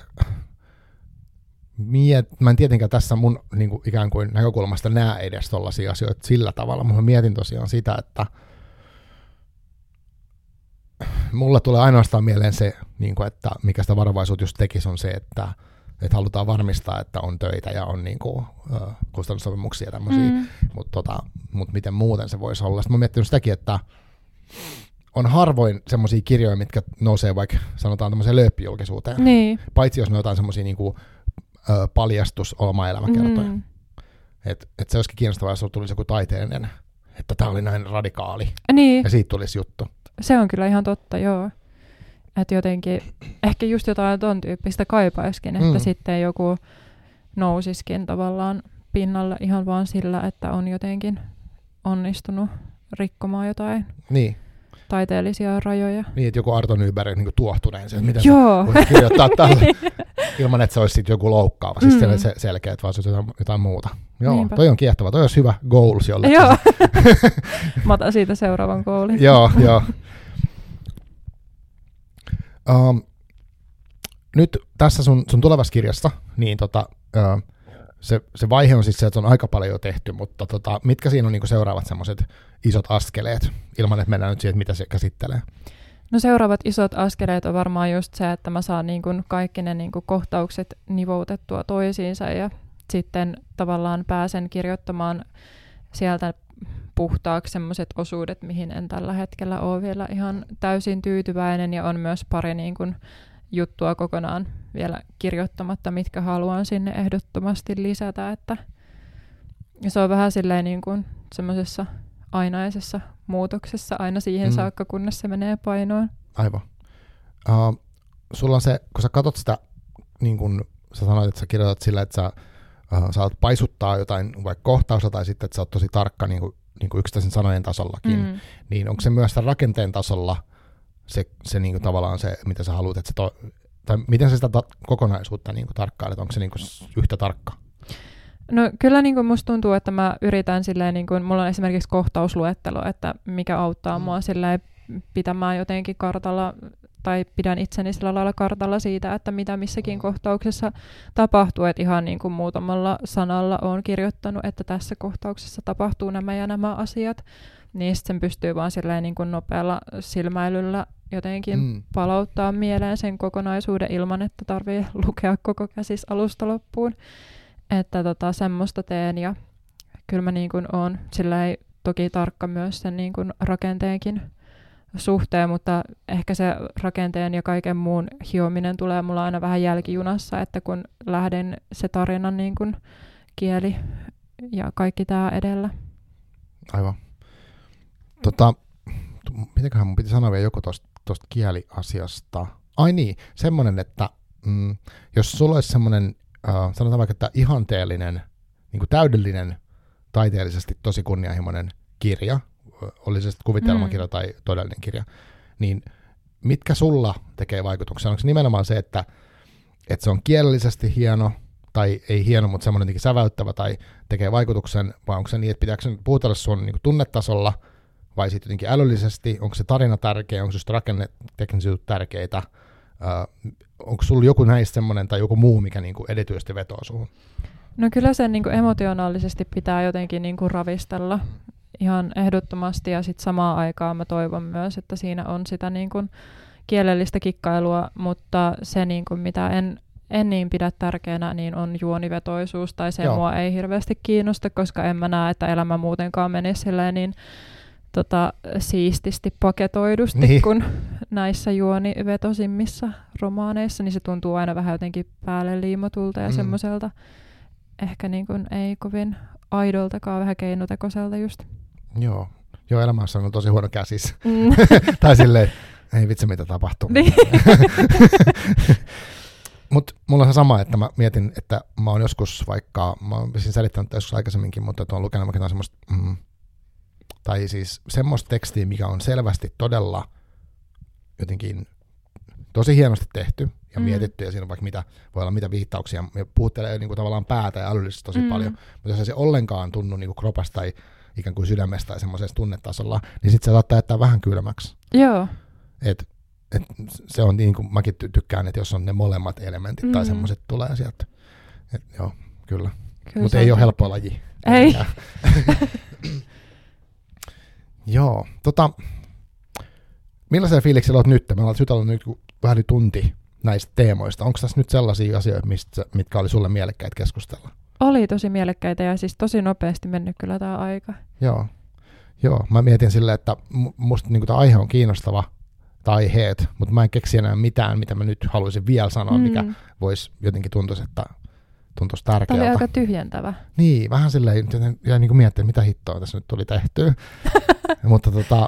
S1: miet, mä en tietenkään tässä mun niinku ikään kuin näkökulmasta näe edes tollaisia asioita sillä tavalla, mutta mä mietin tosiaan sitä, että mulla tulee ainoastaan mieleen se, niin kuin, että mikä sitä varovaisuutta just tekisi, on se, että, että halutaan varmistaa, että on töitä ja on niin kuin, uh, kustannussopimuksia ja tämmöisiä, mm. mutta tota, mut miten muuten se voisi olla. Sitten mä oon miettinyt sitäkin, että on harvoin semmoisia kirjoja, mitkä nousee vaikka sanotaan tämmöiseen lööppijulkisuuteen,
S2: niin.
S1: paitsi jos ne jotain semmoisia niin kuin, uh, paljastus oma elämäkertoja. Mm. Että et se olisikin kiinnostavaa, jos tulisi joku taiteellinen, että tämä oli näin radikaali
S2: niin.
S1: ja siitä tulisi juttu.
S2: Se on kyllä ihan totta, joo. Että jotenkin, ehkä just jotain ton tyyppistä kaipaiskin, että mm. sitten joku nousiskin tavallaan pinnalle ihan vaan sillä, että on jotenkin onnistunut rikkomaan jotain
S1: niin.
S2: taiteellisia rajoja.
S1: Niin, että joku Arto Nyberg niin tuohtuneen sen, mitä
S2: joo.
S1: voit kirjoittaa tällä. ilman, että se olisi sitten joku loukkaava, siis
S2: Mm.
S1: se selkeä, että vaan se olisi jotain, jotain muuta. Joo,
S2: Niinpä.
S1: toi on kiehtova, toi olisi hyvä goals jollekin.
S2: Joo, mä otan siitä seuraavan goalin.
S1: Joo, joo. Um, nyt tässä sun, sun tulevassa kirjassa, niin tota, uh, se, se vaihe on siis se, että on aika paljon jo tehty, mutta tota, mitkä siinä on niinku seuraavat semmoiset isot askeleet, ilman että mennään nyt siihen, että mitä se käsittelee?
S2: No seuraavat isot askeleet on varmaan just se, että mä saan niin kuin kaikki ne niin kuin kohtaukset nivoutettua toisiinsa ja sitten tavallaan pääsen kirjoittamaan sieltä puhtaaksi sellaiset osuudet, mihin en tällä hetkellä ole vielä ihan täysin tyytyväinen ja on myös pari niin kuin juttua kokonaan vielä kirjoittamatta, mitkä haluan sinne ehdottomasti lisätä, että ja se on vähän silleen niin kuin semmoisessa ainaisessa muutoksessa aina siihen mm. saakka, kunnes se menee painoon.
S1: Aivan. Uh, sulla on se, kun sä katot sitä, niin kun sä sanoit, että sä kirjoitat sillä, että sä uh, saat paisuttaa jotain vaikka kohtausta, tai sitten, että sä oot tosi tarkka niin kuin, niin kuin yksittäisen sanojen tasollakin, mm. niin onko se myös tämän rakenteen tasolla se, se niin kuin tavallaan se, mitä sä haluat, että se to, tai miten sä sitä ta- kokonaisuutta niin kuin tarkkailet, onko se niin kuin yhtä tarkka?
S2: No kyllä niin kuin musta tuntuu, että mä yritän silleen, niin kuin, mulla on esimerkiksi kohtausluettelo, että mikä auttaa mm. mua silleen pitämään jotenkin kartalla, tai pidän itseni sillä lailla kartalla siitä, että mitä missäkin mm. kohtauksessa tapahtuu, että ihan niin kuin muutamalla sanalla olen kirjoittanut, että tässä kohtauksessa tapahtuu nämä ja nämä asiat, niin sen pystyy vaan silleen niin kuin nopealla silmäilyllä jotenkin mm. palauttaa mieleen sen kokonaisuuden ilman, että tarvii lukea koko käsis alusta loppuun. Että tota, semmoista teen ja kyllä mä niin kuin oon silleen toki tarkka myös sen niin kuin rakenteenkin suhteen, mutta ehkä se rakenteen ja kaiken muun hiominen tulee mulla aina vähän jälkijunassa, että kun lähden se tarinan niin kuin kieli ja kaikki tää edellä.
S1: Aivan. Tota, mitenköhän mun piti sanoa vielä joku tuosta kieliasiasta? Ai niin, semmoinen, että mm, jos sulla olisi semmoinen Uh, sanotaan vaikka, että ihanteellinen, niin kuin täydellinen, taiteellisesti tosi kunnianhimoinen kirja, oli se sitten kuvitelmakirja mm. tai todellinen kirja, niin mitkä sulla tekee vaikutuksen? Onko se nimenomaan se, että, että se on kielellisesti hieno, tai ei hieno, mutta semmoinen jotenkin säväyttävä, tai tekee vaikutuksen, vai onko se niin, että pitääkö se puhutella sun niin kuin tunnetasolla, vai sitten jotenkin älyllisesti, onko se tarina tärkeä, onko se just rakennetekniset tärkeitä, Uh, onko sulla joku näistä semmoinen tai joku muu, mikä niinku erityisesti vetoo suhun?
S2: No kyllä sen niinku emotionaalisesti pitää jotenkin niinku ravistella ihan ehdottomasti ja sitten samaan aikaan mä toivon myös, että siinä on sitä niinku kielellistä kikkailua, mutta se niinku, mitä en, en niin pidä tärkeänä, niin on juonivetoisuus tai se Joo. mua ei hirveästi kiinnosta, koska en mä näe, että elämä muutenkaan menisi silleen niin Tota, siististi paketoidusti, niin. kun näissä juonivetosimmissa romaaneissa, niin se tuntuu aina vähän jotenkin päälle liimotulta ja mm. semmoiselta ehkä niin kuin ei kovin aidoltakaan, vähän keinotekoiselta just.
S1: Joo, Joo elämässä on tosi huono käsis. Mm. tai silleen, ei vitsi mitä tapahtuu. Niin. Mutta mulla on se sama, että mä mietin, että mä oon joskus vaikka, mä oon selittänyt joskus aikaisemminkin, mutta oon lukenut vaikka semmoista, mm, tai siis semmoista tekstiä, mikä on selvästi todella jotenkin tosi hienosti tehty ja mm. mietitty, ja siinä on vaikka mitä, voi olla mitä viittauksia, ja puhuttelee niin kuin tavallaan päätä ja älyllisesti tosi mm. paljon, mutta jos ei se ollenkaan tunnu niin kuin kropasta tai ikään kuin sydämestä tai semmoisessa tunnetasolla, niin sitten se saattaa jättää vähän kylmäksi.
S2: Joo.
S1: Et, et se on niin kuin mäkin tykkään, että jos on ne molemmat elementit mm. tai semmoiset tulee sieltä. Et, joo, kyllä. kyllä mutta ei ole helppo laji.
S2: Ei.
S1: Joo, tota, millaisella fiiliksellä olet nyt? Me ollaan jutellut nyt vähän yli tunti näistä teemoista. Onko tässä nyt sellaisia asioita, mistä, mitkä oli sulle mielekkäitä keskustella?
S2: Oli tosi mielekkäitä ja siis tosi nopeasti mennyt kyllä tämä aika.
S1: Joo, Joo. Mä mietin silleen, että musta niin tämä aihe on kiinnostava, tai aiheet, mutta mä en keksi enää mitään, mitä mä nyt haluaisin vielä sanoa, mm. mikä voisi jotenkin tuntuisi, että tuntuisi tärkeältä.
S2: Tämä oli aika tyhjentävä.
S1: Niin, vähän silleen, ja niin kuin miettiä, mitä hittoa tässä nyt tuli tehtyä. Mutta tota,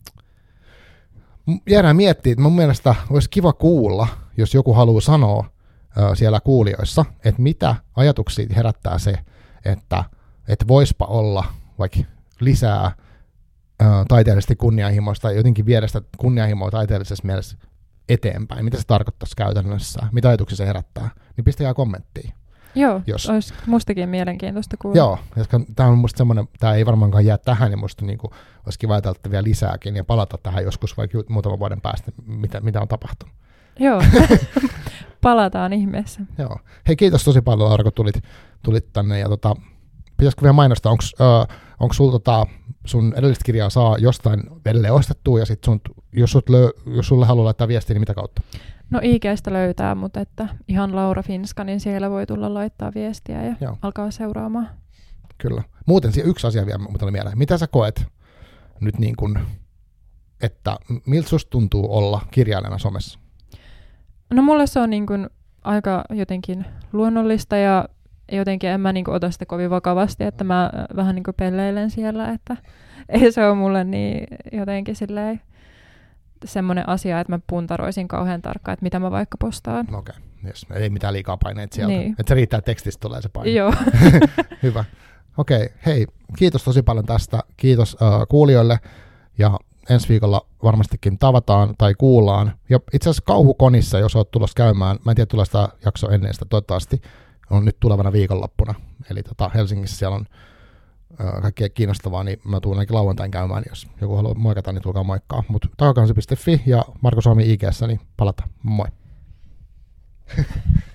S1: jäädään miettiä, että mun mielestä olisi kiva kuulla, jos joku haluaa sanoa äh, siellä kuulijoissa, että mitä ajatuksia herättää se, että, että voispa olla vaikka lisää äh, taiteellisesti kunnianhimoista tai jotenkin viedä sitä kunnianhimoa taiteellisessa mielessä eteenpäin, mitä se tarkoittaisi käytännössä, mitä ajatuksia se herättää, niin pistäkää kommenttiin.
S2: Joo,
S1: jos...
S2: olisi mustakin mielenkiintoista kuulla.
S1: Joo, koska tämä on musta semmoinen, tämä ei varmaankaan jää tähän, ja musta niin kuin, olisi kiva ajatella vielä lisääkin, ja palata tähän joskus vaikka muutaman vuoden päästä, mitä, mitä on tapahtunut.
S2: Joo, palataan ihmeessä.
S1: Joo. Hei, kiitos tosi paljon, Laura, kun tulit, tulit tänne, ja tota, pitäisikö vielä mainostaa, onko sulla tota, sun edellistä kirjaa saa jostain edelleen ostettua, ja sit sun, jos, sut löy, jos sulle haluaa laittaa viestiä, niin mitä kautta?
S2: No I G:stä löytää, mutta että ihan Laura Finska, niin siellä voi tulla laittaa viestiä ja Joo. alkaa seuraamaan.
S1: Kyllä. Muuten yksi asia vielä muuten mieleen. Mitä sä koet nyt niin kuin, että miltä susta tuntuu olla kirjailijana somessa?
S2: No mulle se on niin kuin aika jotenkin luonnollista ja jotenkin en mä niin kuin ota sitä kovin vakavasti, että mä vähän niin kuin pelleilen siellä, että ei se ole mulle niin jotenkin silleen semmoinen asia, että mä puntaroisin kauhean tarkkaan, että mitä mä vaikka postaan.
S1: Okei, okay. Yes. Ei mitään liikaa paineita sieltä.
S2: Niin.
S1: Että se riittää, että tekstistä tulee se paine.
S2: Joo.
S1: Hyvä. Okei, okay. Hei, kiitos tosi paljon tästä. Kiitos uh, kuulijoille. Ja ensi viikolla varmastikin tavataan tai kuullaan. Ja itse asiassa Kauhukonissa, jos olet tulossa käymään, mä en tiedä, tulee sitä jakso ennen sitä, toivottavasti on nyt tulevana viikonloppuna. Eli tota, Helsingissä siellä on uh, kaikkea kiinnostavaa, niin mä tuun ainakin lauantain käymään. Jos joku haluaa moikata, niin tulkaa moikkaa. Mutta takakansi piste fi ja Marko Suomi I G:ssä, niin palataan. Moi.